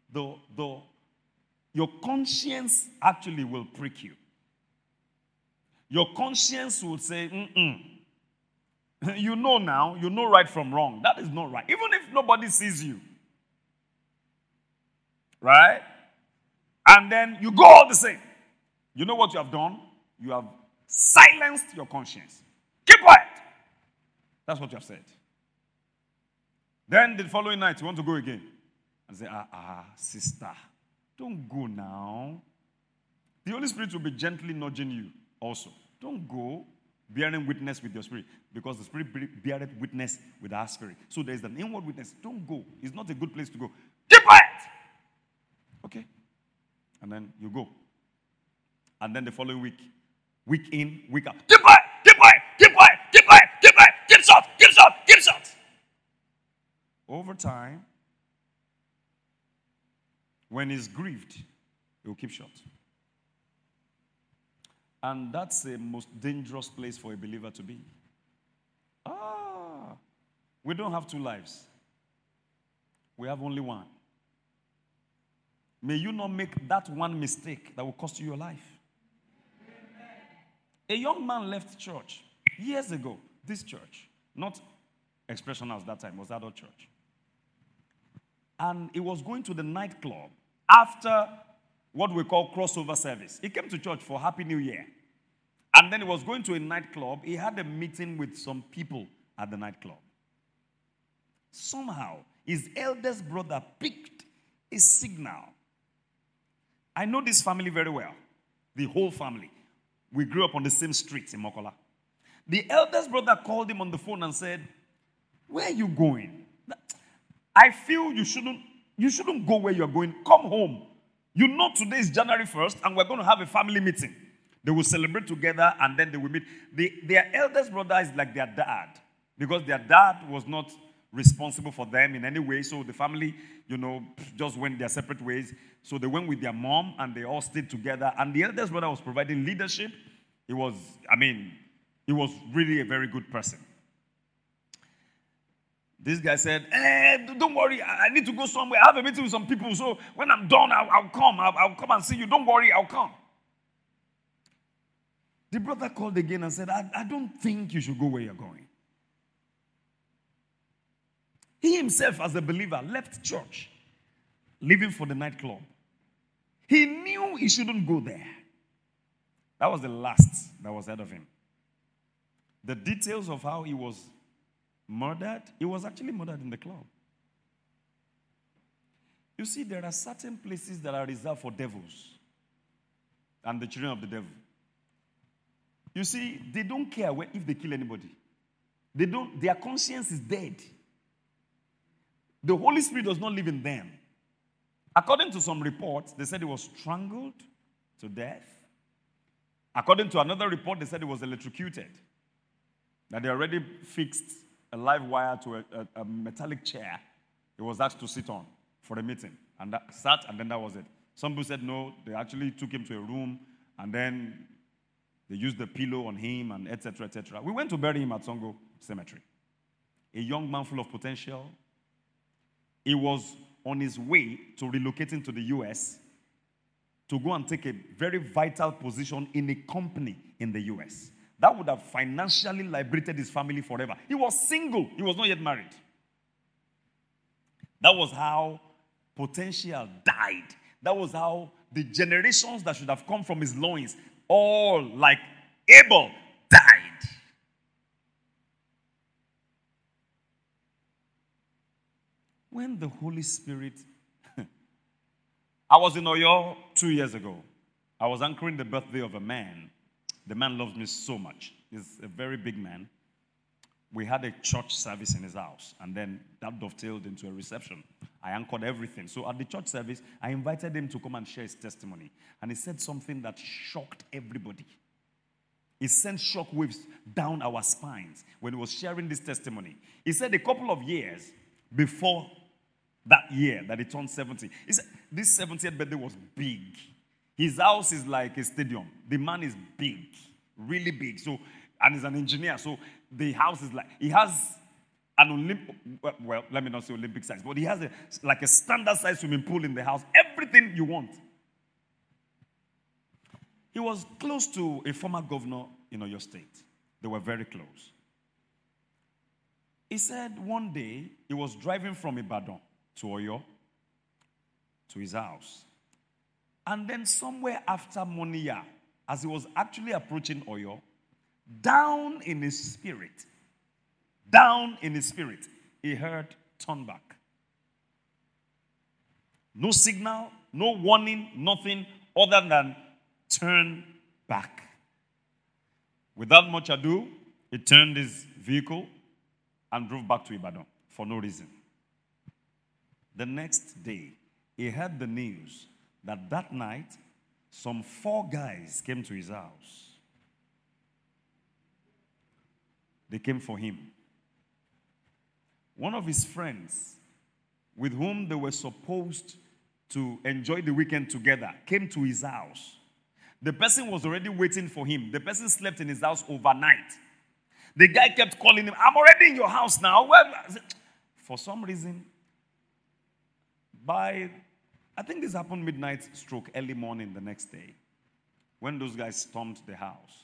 your conscience actually will prick you. Your conscience will say, you know now, you know right from wrong. That is not right. Even if nobody sees you. Right? And then you go all the same. You know what you have done? You have silenced your conscience. Keep quiet. That's what you have said. Then the following night, you want to go again. And say, sister, don't go now. The Holy Spirit will be gently nudging you also. Don't go bearing witness with your spirit, because the Spirit beareth witness with our spirit. So there is an inward witness. Don't go. It's not a good place to go. Keep quiet. Okay. And then you go. And then the following week in, week out. Keep quiet. Keep quiet. Keep quiet. Keep quiet. Keep quiet. Keep short. Keep short. Keep short. Over time, when he's grieved, he will keep short. And that's the most dangerous place for a believer to be. We don't have 2 lives. We have only one. May you not make that one mistake that will cost you your life. A young man left church years ago, this church, not Expression House that time, it was adult church. And he was going to the nightclub after what we call crossover service. He came to church for Happy New Year. And then he was going to a nightclub. He had a meeting with some people at the nightclub. Somehow, his eldest brother picked a signal. I know this family very well. The whole family. We grew up on the same streets in Mokola. The eldest brother called him on the phone and said, "Where are you going? I feel you shouldn't go where you're going. Come home. You know today is January 1st and we're going to have a family meeting. They will celebrate together and then they will meet." Their eldest brother is like their dad, because their dad was not responsible for them in any way. So the family, just went their separate ways. So they went with their mom and they all stayed together. And the eldest brother was providing leadership. He was really a very good person. This guy said, don't worry, I need to go somewhere. I have a meeting with some people, so when I'm done, I'll come. I'll come and see you. Don't worry, I'll come. The brother called again and said, I don't think you should go where you're going. He himself, as a believer, left church, leaving for the nightclub. He knew he shouldn't go there. That was the last that was ahead of him. The details of how he was murdered, he was actually murdered in the club. You see, there are certain places that are reserved for devils and the children of the devil. You see, they don't care if they kill anybody. Their conscience is dead. The Holy Spirit does not live in them. According to some reports, they said he was strangled to death. According to another report, they said he was electrocuted. That they already fixed a live wire to a metallic chair he was asked to sit on for a meeting. And that sat, and then that was it. Some people said no, they actually took him to a room, and then they used the pillow on him, and etc., etc. We went to bury him at Songo Cemetery. A young man full of potential. He was on his way to relocating to the U.S. to go and take a very vital position in a company in the U.S. That would have financially liberated his family forever. He was single. He was not yet married. That was how potential died. That was how the generations that should have come from his loins, all like Abel, died. When the Holy Spirit, I was in Oyo 2 years ago. I was anchoring the birthday of a man. The man loves me so much. He's a very big man. We had a church service in his house, and then that dovetailed into a reception. I anchored everything. So at the church service, I invited him to come and share his testimony. And he said something that shocked everybody. He sent shockwaves down our spines when he was sharing this testimony. He said a couple of years before that year that he turned 70, he said this 70th birthday was big. His house is like a stadium. The man is big, really big. So, and he's an engineer. So the house is like, he has an Olympic, well, let me not say Olympic size, but he has like a standard size swimming pool in the house. Everything you want. He was close to a former governor in Oyo State. They were very close. He said one day he was driving from Ibadan to Oyo to his house. And then somewhere after Moniya, as he was actually approaching Oyo, down in his spirit, he heard, turn back. No signal, no warning, nothing other than turn back. Without much ado, he turned his vehicle and drove back to Ibadan for no reason. The next day, he heard the news that that night, some 4 guys came to his house. They came for him. One of his friends, with whom they were supposed to enjoy the weekend together, came to his house. The person was already waiting for him. The person slept in his house overnight. The guy kept calling him, I'm already in your house now. Well, for some reason, I think this happened midnight stroke, early morning the next day, when those guys stormed the house.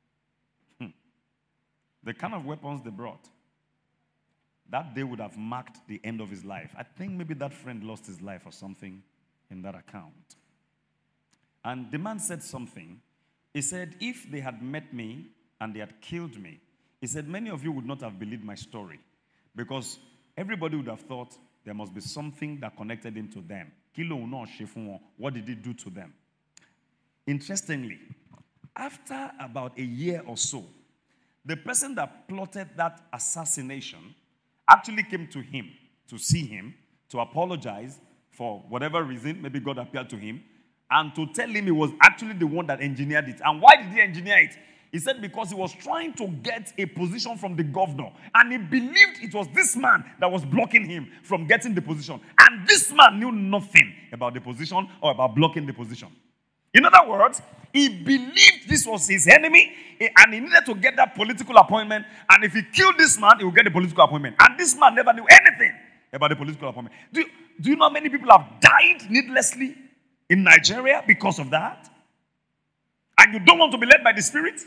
The kind of weapons they brought, that day would have marked the end of his life. I think maybe that friend lost his life or something in that account. And the man said something. He said, if they had met me and they had killed me, he said, many of you would not have believed my story, because everybody would have thought there must be something that connected him to them. What did he do to them? Interestingly, after about a year or so, the person that plotted that assassination actually came to him to see him, to apologize for whatever reason. Maybe God appeared to him, and to tell him he was actually the one that engineered it. And why did he engineer it? He said because he was trying to get a position from the governor, and he believed it was this man that was blocking him from getting the position. And this man knew nothing about the position or about blocking the position. In other words, he believed this was his enemy, and he needed to get that political appointment. And if he killed this man, he would get the political appointment. And this man never knew anything about the political appointment. Do you know how many people have died needlessly in Nigeria because of that? And you don't want to be led by the Spirit?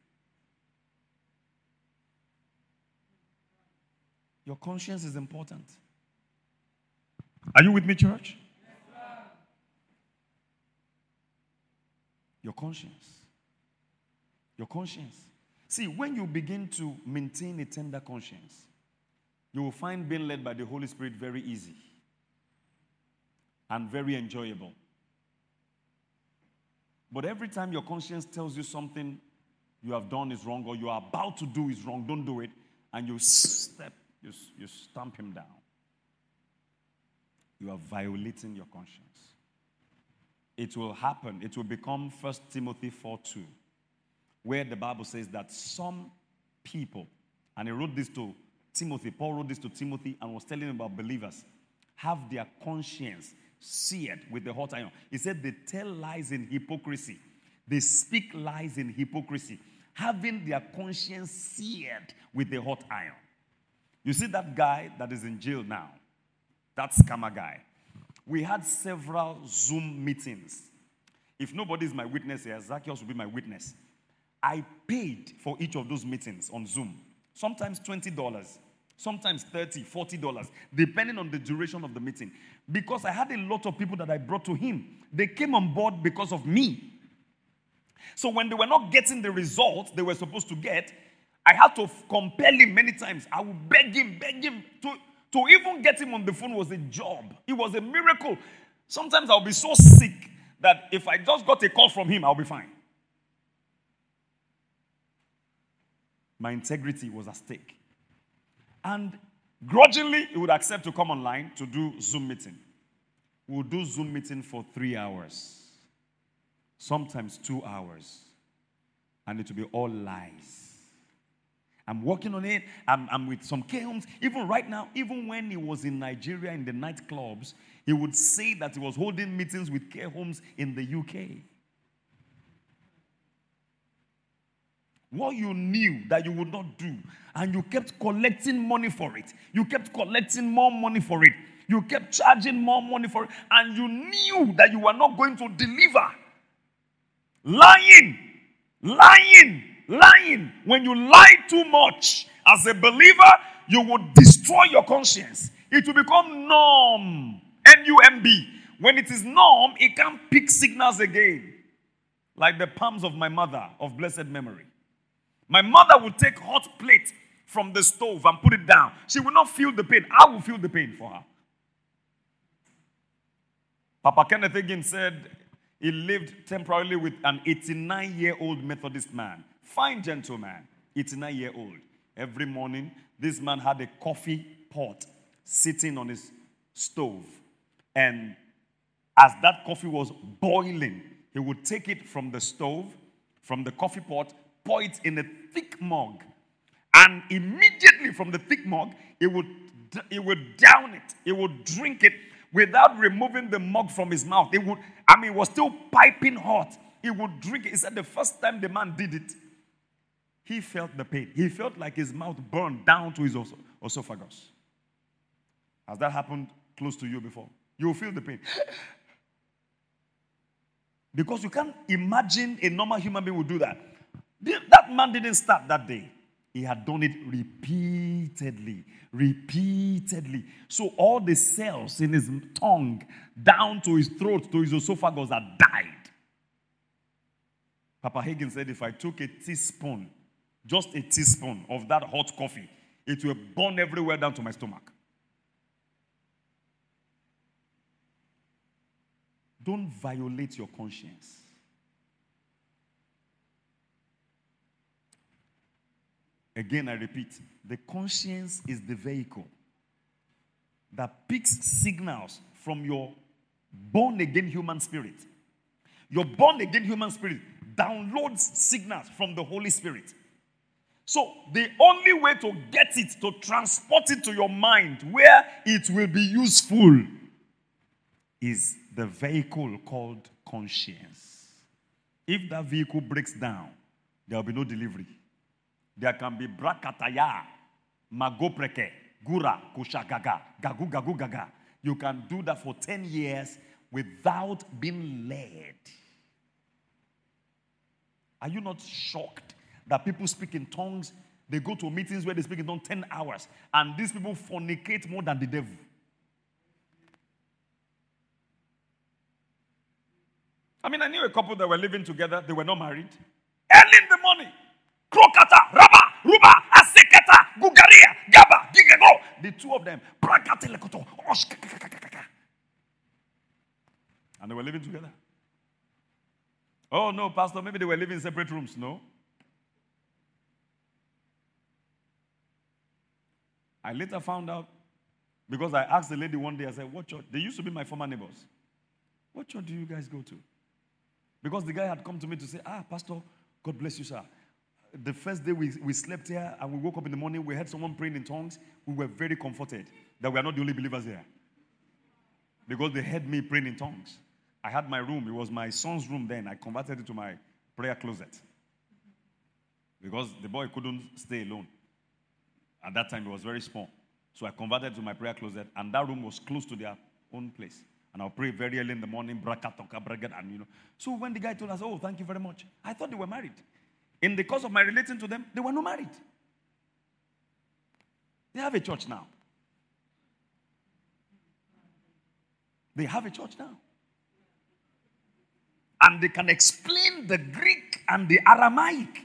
Your conscience is important. Are you with me, church? Your conscience. Your conscience. See, when you begin to maintain a tender conscience, you will find being led by the Holy Spirit very easy and very enjoyable. But every time your conscience tells you something you have done is wrong or you are about to do is wrong, don't do it, and you stamp him down, you are violating your conscience. It will happen. It will become 1 Timothy 4:2, where the Bible says that some people, and he wrote this to Timothy, Paul wrote this to Timothy and was telling him about believers, have their conscience seared with the hot iron. He said they tell lies in hypocrisy. They speak lies in hypocrisy, having their conscience seared with the hot iron. You see that guy that is in jail now, that scammer guy. We had several Zoom meetings. If nobody is my witness here, Zacchaeus will be my witness. I paid for each of those meetings on Zoom, sometimes $20. Sometimes $30, $40, depending on the duration of the meeting. Because I had a lot of people that I brought to him. They came on board because of me. So when they were not getting the results they were supposed to get, I had to compel him many times. I would beg him. To even get him on the phone was a job. It was a miracle. Sometimes I'll be so sick that if I just got a call from him, I'll be fine. My integrity was at stake. And grudgingly, he would accept to come online to do Zoom meeting. We would do Zoom meeting for 3 hours. Sometimes 2 hours. And it will be all lies. I'm working on it. I'm with some care homes. Even right now, even when he was in Nigeria in the nightclubs, he would say that he was holding meetings with care homes in the UK. What you knew that you would not do, and you kept collecting money for it. You kept collecting more money for it. You kept charging more money for it, and you knew that you were not going to deliver. Lying. When you lie too much, as a believer, you will destroy your conscience. It will become numb. N-U-M-B. When it is numb, it can't pick signals again. Like the palms of my mother of blessed memory. My mother would take hot plate from the stove and put it down. She will not feel the pain. I will feel the pain for her. Papa Kenneth Hagin said he lived temporarily with an 89-year-old Methodist man. Fine gentleman, 89-year-old. Every morning, this man had a coffee pot sitting on his stove. And as that coffee was boiling, he would take it from the stove, from the coffee pot, pour it in a thick mug. And immediately from the thick mug, he would down it. He would drink it without removing the mug from his mouth. It was still piping hot. He would drink it. He said the first time the man did it, he felt the pain. He felt like his mouth burned down to his esophagus. Has that happened close to you before? You will feel the pain. Because you can't imagine a normal human being would do that. That man didn't start that day. He had done it repeatedly. So all the cells in his tongue, down to his throat, to his esophagus, had died. Papa Hagin said if I took a teaspoon, just a teaspoon of that hot coffee, it will burn everywhere down to my stomach. Don't violate your conscience. Again, I repeat, the conscience is the vehicle that picks signals from your born-again human spirit. Your born-again human spirit downloads signals from the Holy Spirit. So the only way to get it, to transport it to your mind where it will be useful, is the vehicle called conscience. If that vehicle breaks down, there will be no delivery. There can be brakataya, magopreke, gura, kushagaga, gagu, gagu, gaga. You can do that for 10 years without being led. Are you not shocked that people speak in tongues? They go to meetings where they speak in tongues 10 hours, and these people fornicate more than the devil. I mean, I knew a couple that were living together. They were not married. Early in the morning, Krokata, Raba, Ruba, Aseketa, Gugaria, Gaba, Gigego. The two of them, and they were living together. Oh, no, Pastor, maybe they were living in separate rooms. No. I later found out, because I asked the lady one day, I said, what church? They used to be my former neighbors. What church do you guys go to? Because the guy had come to me to say, Pastor, God bless you, sir. The first day we slept here and we woke up in the morning, we heard someone praying in tongues. We were very comforted that we are not the only believers here. Because they heard me praying in tongues. I had my room. It was my son's room then. I converted it to my prayer closet. Because the boy couldn't stay alone. At that time, it was very small. So I converted it to my prayer closet, and that room was close to their own place. And I'll pray very early in the morning, and So when the guy told us, oh, thank you very much, I thought they were married. In the course of my relating to them, they were not married. They have a church now. They have a church now. And they can explain the Greek and the Aramaic.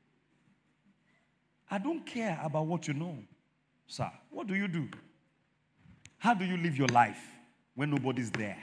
I don't care about what you know, sir. What do you do? How do you live your life when nobody's there?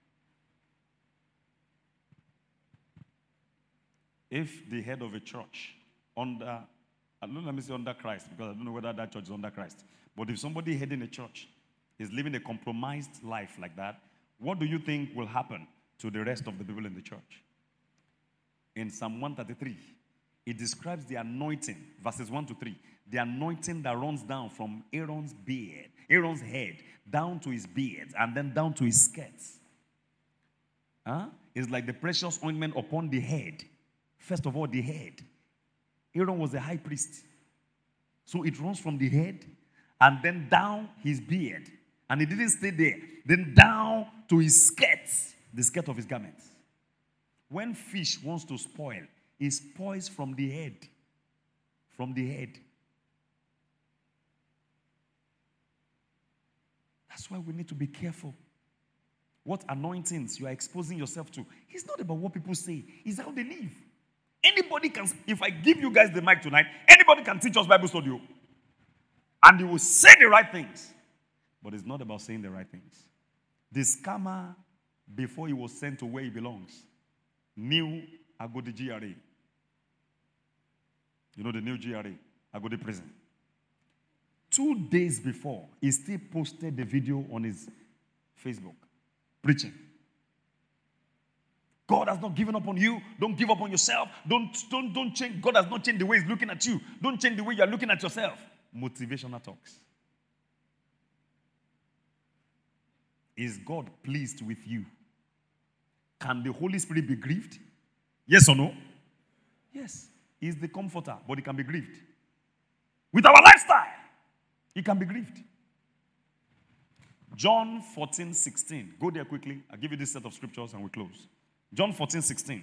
If the head of a church under Christ, because I don't know whether that church is under Christ, but if somebody heading a church is living a compromised life like that, what do you think will happen to the rest of the people in the church? In Psalm 133, it describes the anointing, verses 1 to 3, the anointing that runs down from Aaron's head, down to his beard, and then down to his skirts. It's like the precious ointment upon the head. First of all, the head. Aaron was the high priest. So it runs from the head and then down his beard. And it didn't stay there. Then down to his skirts, the skirt of his garments. When fish wants to spoil, it spoils from the head. From the head. That's why we need to be careful. What anointings you are exposing yourself to. It's not about what people say. It's how they live. Anybody can, if I give you guys the mic tonight, anybody can teach us Bible study. And you will say the right things. But it's not about saying the right things. The scammer, before he was sent to where he belongs, knew Agodi GRA. You know the new GRA, Agodi prison. 2 days before, he still posted the video on his Facebook, preaching. God has not given up on you. Don't give up on yourself. Don't change. God has not changed the way he's looking at you. Don't change the way you're looking at yourself. Motivational talks. Is God pleased with you? Can the Holy Spirit be grieved? Yes or no? Yes. He's the comforter, but he can be grieved. With our lifestyle, he can be grieved. John 14:16. Go there quickly. I'll give you this set of scriptures and we close. John 14:16.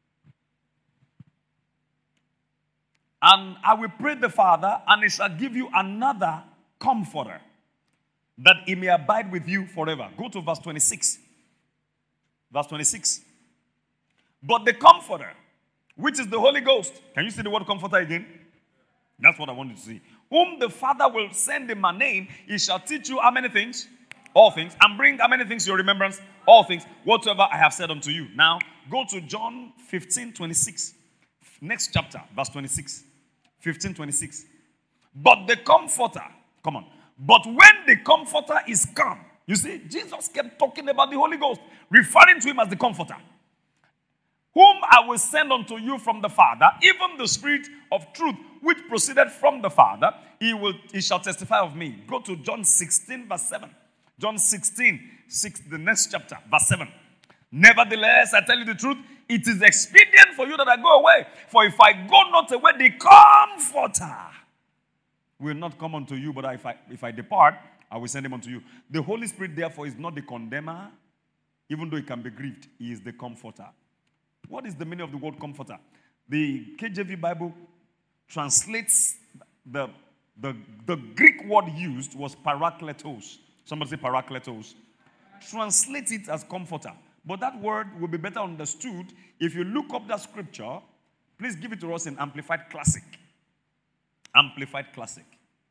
And I will pray the Father, and he shall give you another comforter, that he may abide with you forever. Go to verse 26. Verse 26. But the comforter, which is the Holy Ghost. Can you see the word comforter again? That's what I want you to see. Whom the Father will send in my name, he shall teach you how many things? All things. And bring how many things to your remembrance? All things. Whatsoever I have said unto you. Now, go to John 15:26. Next chapter, verse 26. 15:26. But the comforter, come on. But when the comforter is come, you see, Jesus kept talking about the Holy Ghost, referring to him as the comforter. Whom I will send unto you from the Father, even the Spirit of truth, which proceeded from the Father, he shall testify of me. Go to John 16, verse 7. John 16, the next chapter, verse 7. Nevertheless, I tell you the truth, it is expedient for you that I go away. For if I go not away, the comforter will not come unto you, but if I depart, I will send him unto you. The Holy Spirit, therefore, is not the condemner, even though he can be grieved. He is the comforter. What is the meaning of the word comforter? The KJV Bible translates the Greek word used was parakletos. Somebody say parakletos. Translate it as comforter. But that word will be better understood if you look up that scripture. Please give it to us in Amplified Classic. Amplified Classic.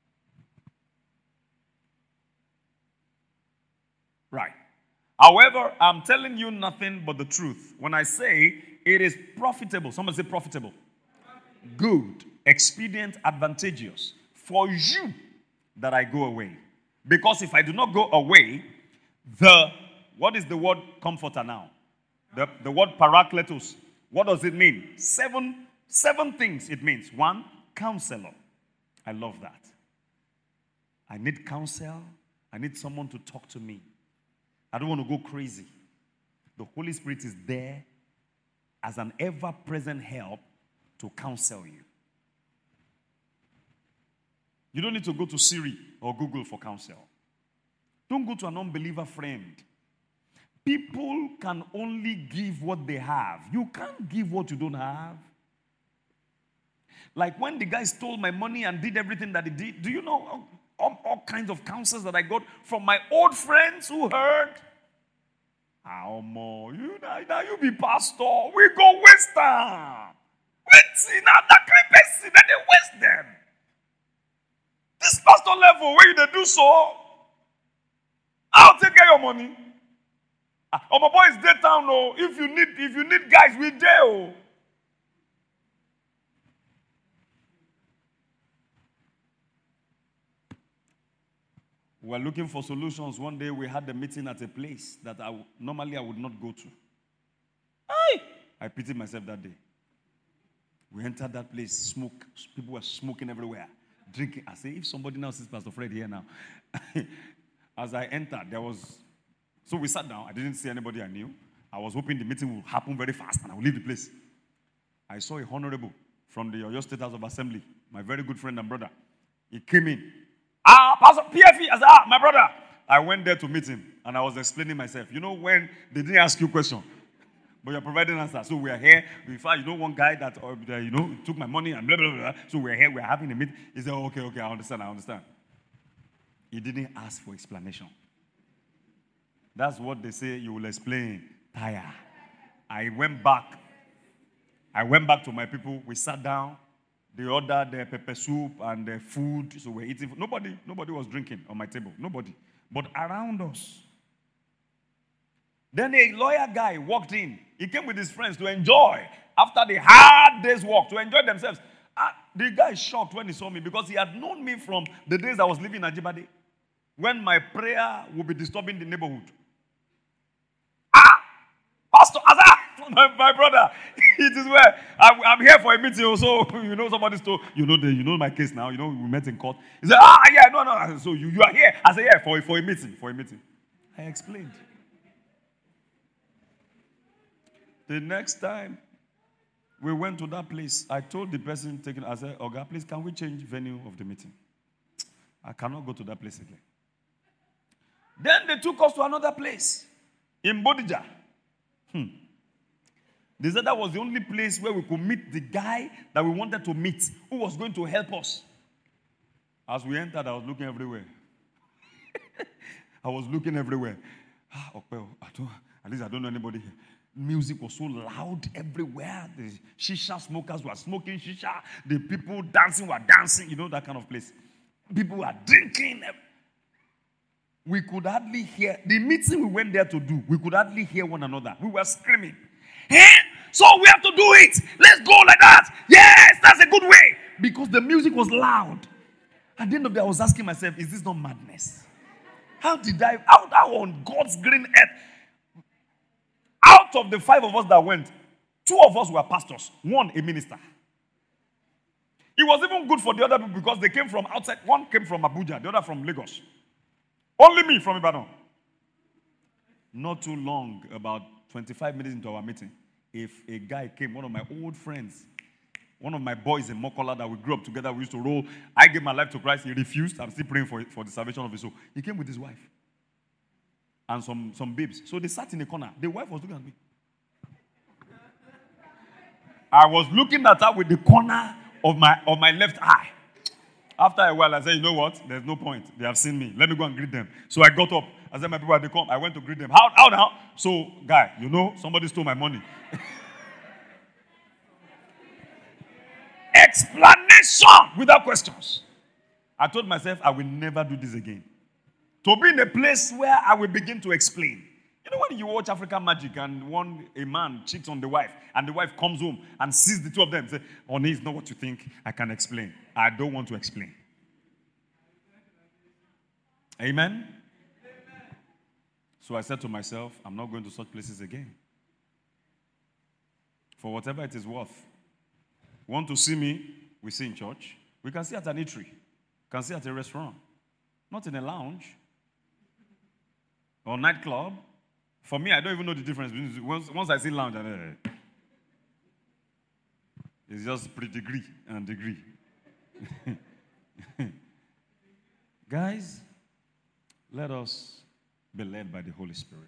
Right. However, I'm telling you nothing but the truth. When I say it is profitable, somebody say profitable. Good, expedient, advantageous for you that I go away. Because if I do not go away, what is the word comforter now? The word parakletos. What does it mean? Seven things it means. 1, counselor. I love that. I need counsel. I need someone to talk to me. I don't want to go crazy. The Holy Spirit is there as an ever-present help to counsel you. You don't need to go to Siri or Google for counsel. Don't go to an unbeliever friend. People can only give what they have. You can't give what you don't have. Like when the guy stole my money and did everything that he did, do you know, all kinds of counsels that I got from my old friends who heard. How more? Now you be pastor. We go Western. Wait, now that kind of person, then they waste them. This pastor level, where you do so, I'll take care of your money. Oh, my boy is dead town, no. If you need guys, we there. Oh. We were looking for solutions. One day we had a meeting at a place that normally I would not go to. I pitied myself that day. We entered that place, smoke. People were smoking everywhere, drinking. I say, if somebody now sees Pastor Fred here now. As I entered, so we sat down. I didn't see anybody I knew. I was hoping the meeting would happen very fast and I would leave the place. I saw a honorable from the Oyo State House of Assembly, my very good friend and brother. He came in. Pastor PFE, I said, my brother. I went there to meet him and I was explaining myself. You know when they didn't ask you a question, but you're providing answers. So we are here. In fact, one guy that, took my money and blah, blah, blah. So we're here. We're having a meeting. He said, okay, I understand. He didn't ask for explanation. That's what they say you will explain. Tire. I went back to my people. We sat down. They ordered the pepper soup and the food. So we're eating. Nobody was drinking on my table. Nobody. But around us. Then a lawyer guy walked in. He came with his friends to enjoy. After the hard day's work, to enjoy themselves. The guy shocked when he saw me because he had known me from the days I was living in Ajibade. When my prayer would be disturbing the neighborhood. Pastor Azar, my brother, it is where I'm here for a meeting. Also, somebody's told, my case now. We met in court. He said, yeah, no. So you are here. I said, yeah, for a meeting. I explained. The next time we went to that place, I told the person I said, Oga, please, can we change venue of the meeting? I cannot go to that place again. Then they took us to another place in Bodija. They said that was the only place where we could meet the guy that we wanted to meet, who was going to help us. As we entered, I was looking everywhere. At least I don't know anybody here. Music was so loud everywhere. The shisha smokers were smoking shisha. The people dancing were dancing. That kind of place. People were drinking. We could hardly hear. The meeting we went there to do, we could hardly hear one another. We were screaming. So we have to do it. Let's go like that. Yes, that's a good way. Because the music was loud. At the end of the day, I was asking myself, is this not madness? How on God's green earth? Out of the 5 of us that went, 2 of us were pastors, 1 a minister. It was even good for the other people because they came from outside. 1 came from Abuja, the other from Lagos. Only me from Ibadan. Not too long, about 25 minutes into our meeting, if a guy came, one of my old friends, one of my boys in Mokola that we grew up together, we used to roll. I gave my life to Christ. He refused. I'm still praying for the salvation of his soul. He came with his wife and some babes. So they sat in a corner. The wife was looking at me. I was looking at her with the corner of my left eye. After a while, I said, you know what? There's no point. They have seen me. Let me go and greet them. So I got up. I said, my people, they come. I went to greet them. How now? So, guy, somebody stole my money. Explanation without questions. I told myself, I will never do this again. To be in a place where I will begin to explain. When you watch African Magic and a man cheats on the wife, and the wife comes home and sees the 2 of them, say, honey, it's not what you think. I can explain. I don't want to explain. Amen? So I said to myself, I'm not going to such places again. For whatever it is worth. Want to see me? We see in church. We can see at an eatery. We can see at a restaurant. Not in a lounge. Or nightclub. For me, I don't even know the difference. Once I see lounge, it's just pre-degree and degree. Guys, let us be led by the Holy Spirit.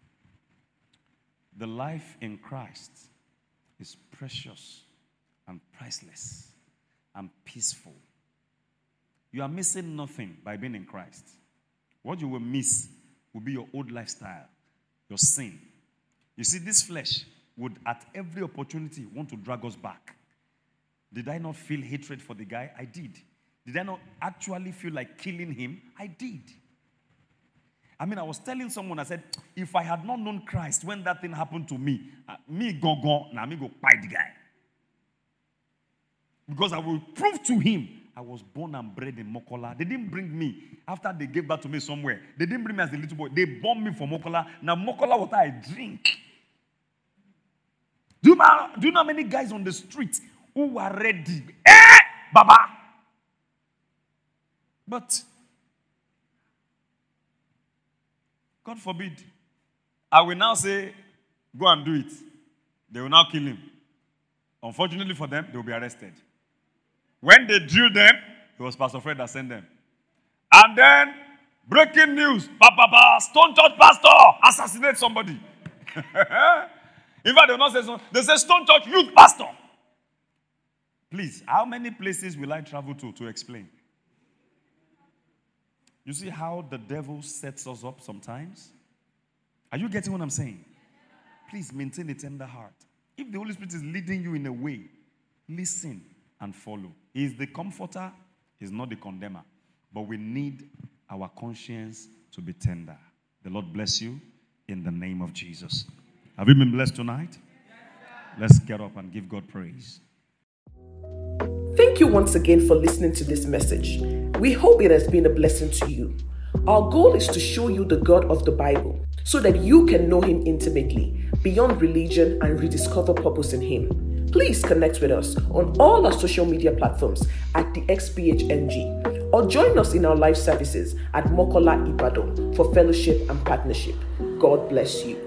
The life in Christ is precious and priceless and peaceful You are missing nothing by being in Christ. What you will miss will be your old lifestyle, your sin. You see, this flesh would at every opportunity want to drag us back. Did I not feel hatred for the guy? I did. Did I not actually feel like killing him? I did. I mean, I was telling someone, I said, if I had not known Christ when that thing happened to me, me go, now me go bite the guy. Because I will prove to him I was born and bred in Mokola. They didn't bring me after they gave birth to me somewhere. They didn't bring me as a little boy. They born me from Mokola. Now Mokola water I drink. Do you know how many guys on the street who are ready? Baba! But God forbid, I will now say, go and do it. They will now kill him. Unfortunately for them, they will be arrested. When they drilled them, it was Pastor Fred that sent them. And then, breaking news, Stone Church pastor assassinate somebody. In fact, they will not say so. They say Stone Church youth pastor. Please, how many places will I travel to explain? You see how the devil sets us up sometimes? Are you getting what I'm saying? Please maintain a tender heart. If the Holy Spirit is leading you in a way, listen and follow. He is the comforter, he's not the condemner. But we need our conscience to be tender. The Lord bless you in the name of Jesus. Have you been blessed tonight? Let's get up and give God praise. Thank you once again for listening to this message. We hope it has been a blessing to you. Our goal is to show you the God of the Bible so that you can know him intimately, beyond religion, and rediscover purpose in him. Please connect with us on all our social media platforms at the XPHNG, or join us in our live services at Mokola Ibadan for fellowship and partnership. God bless you.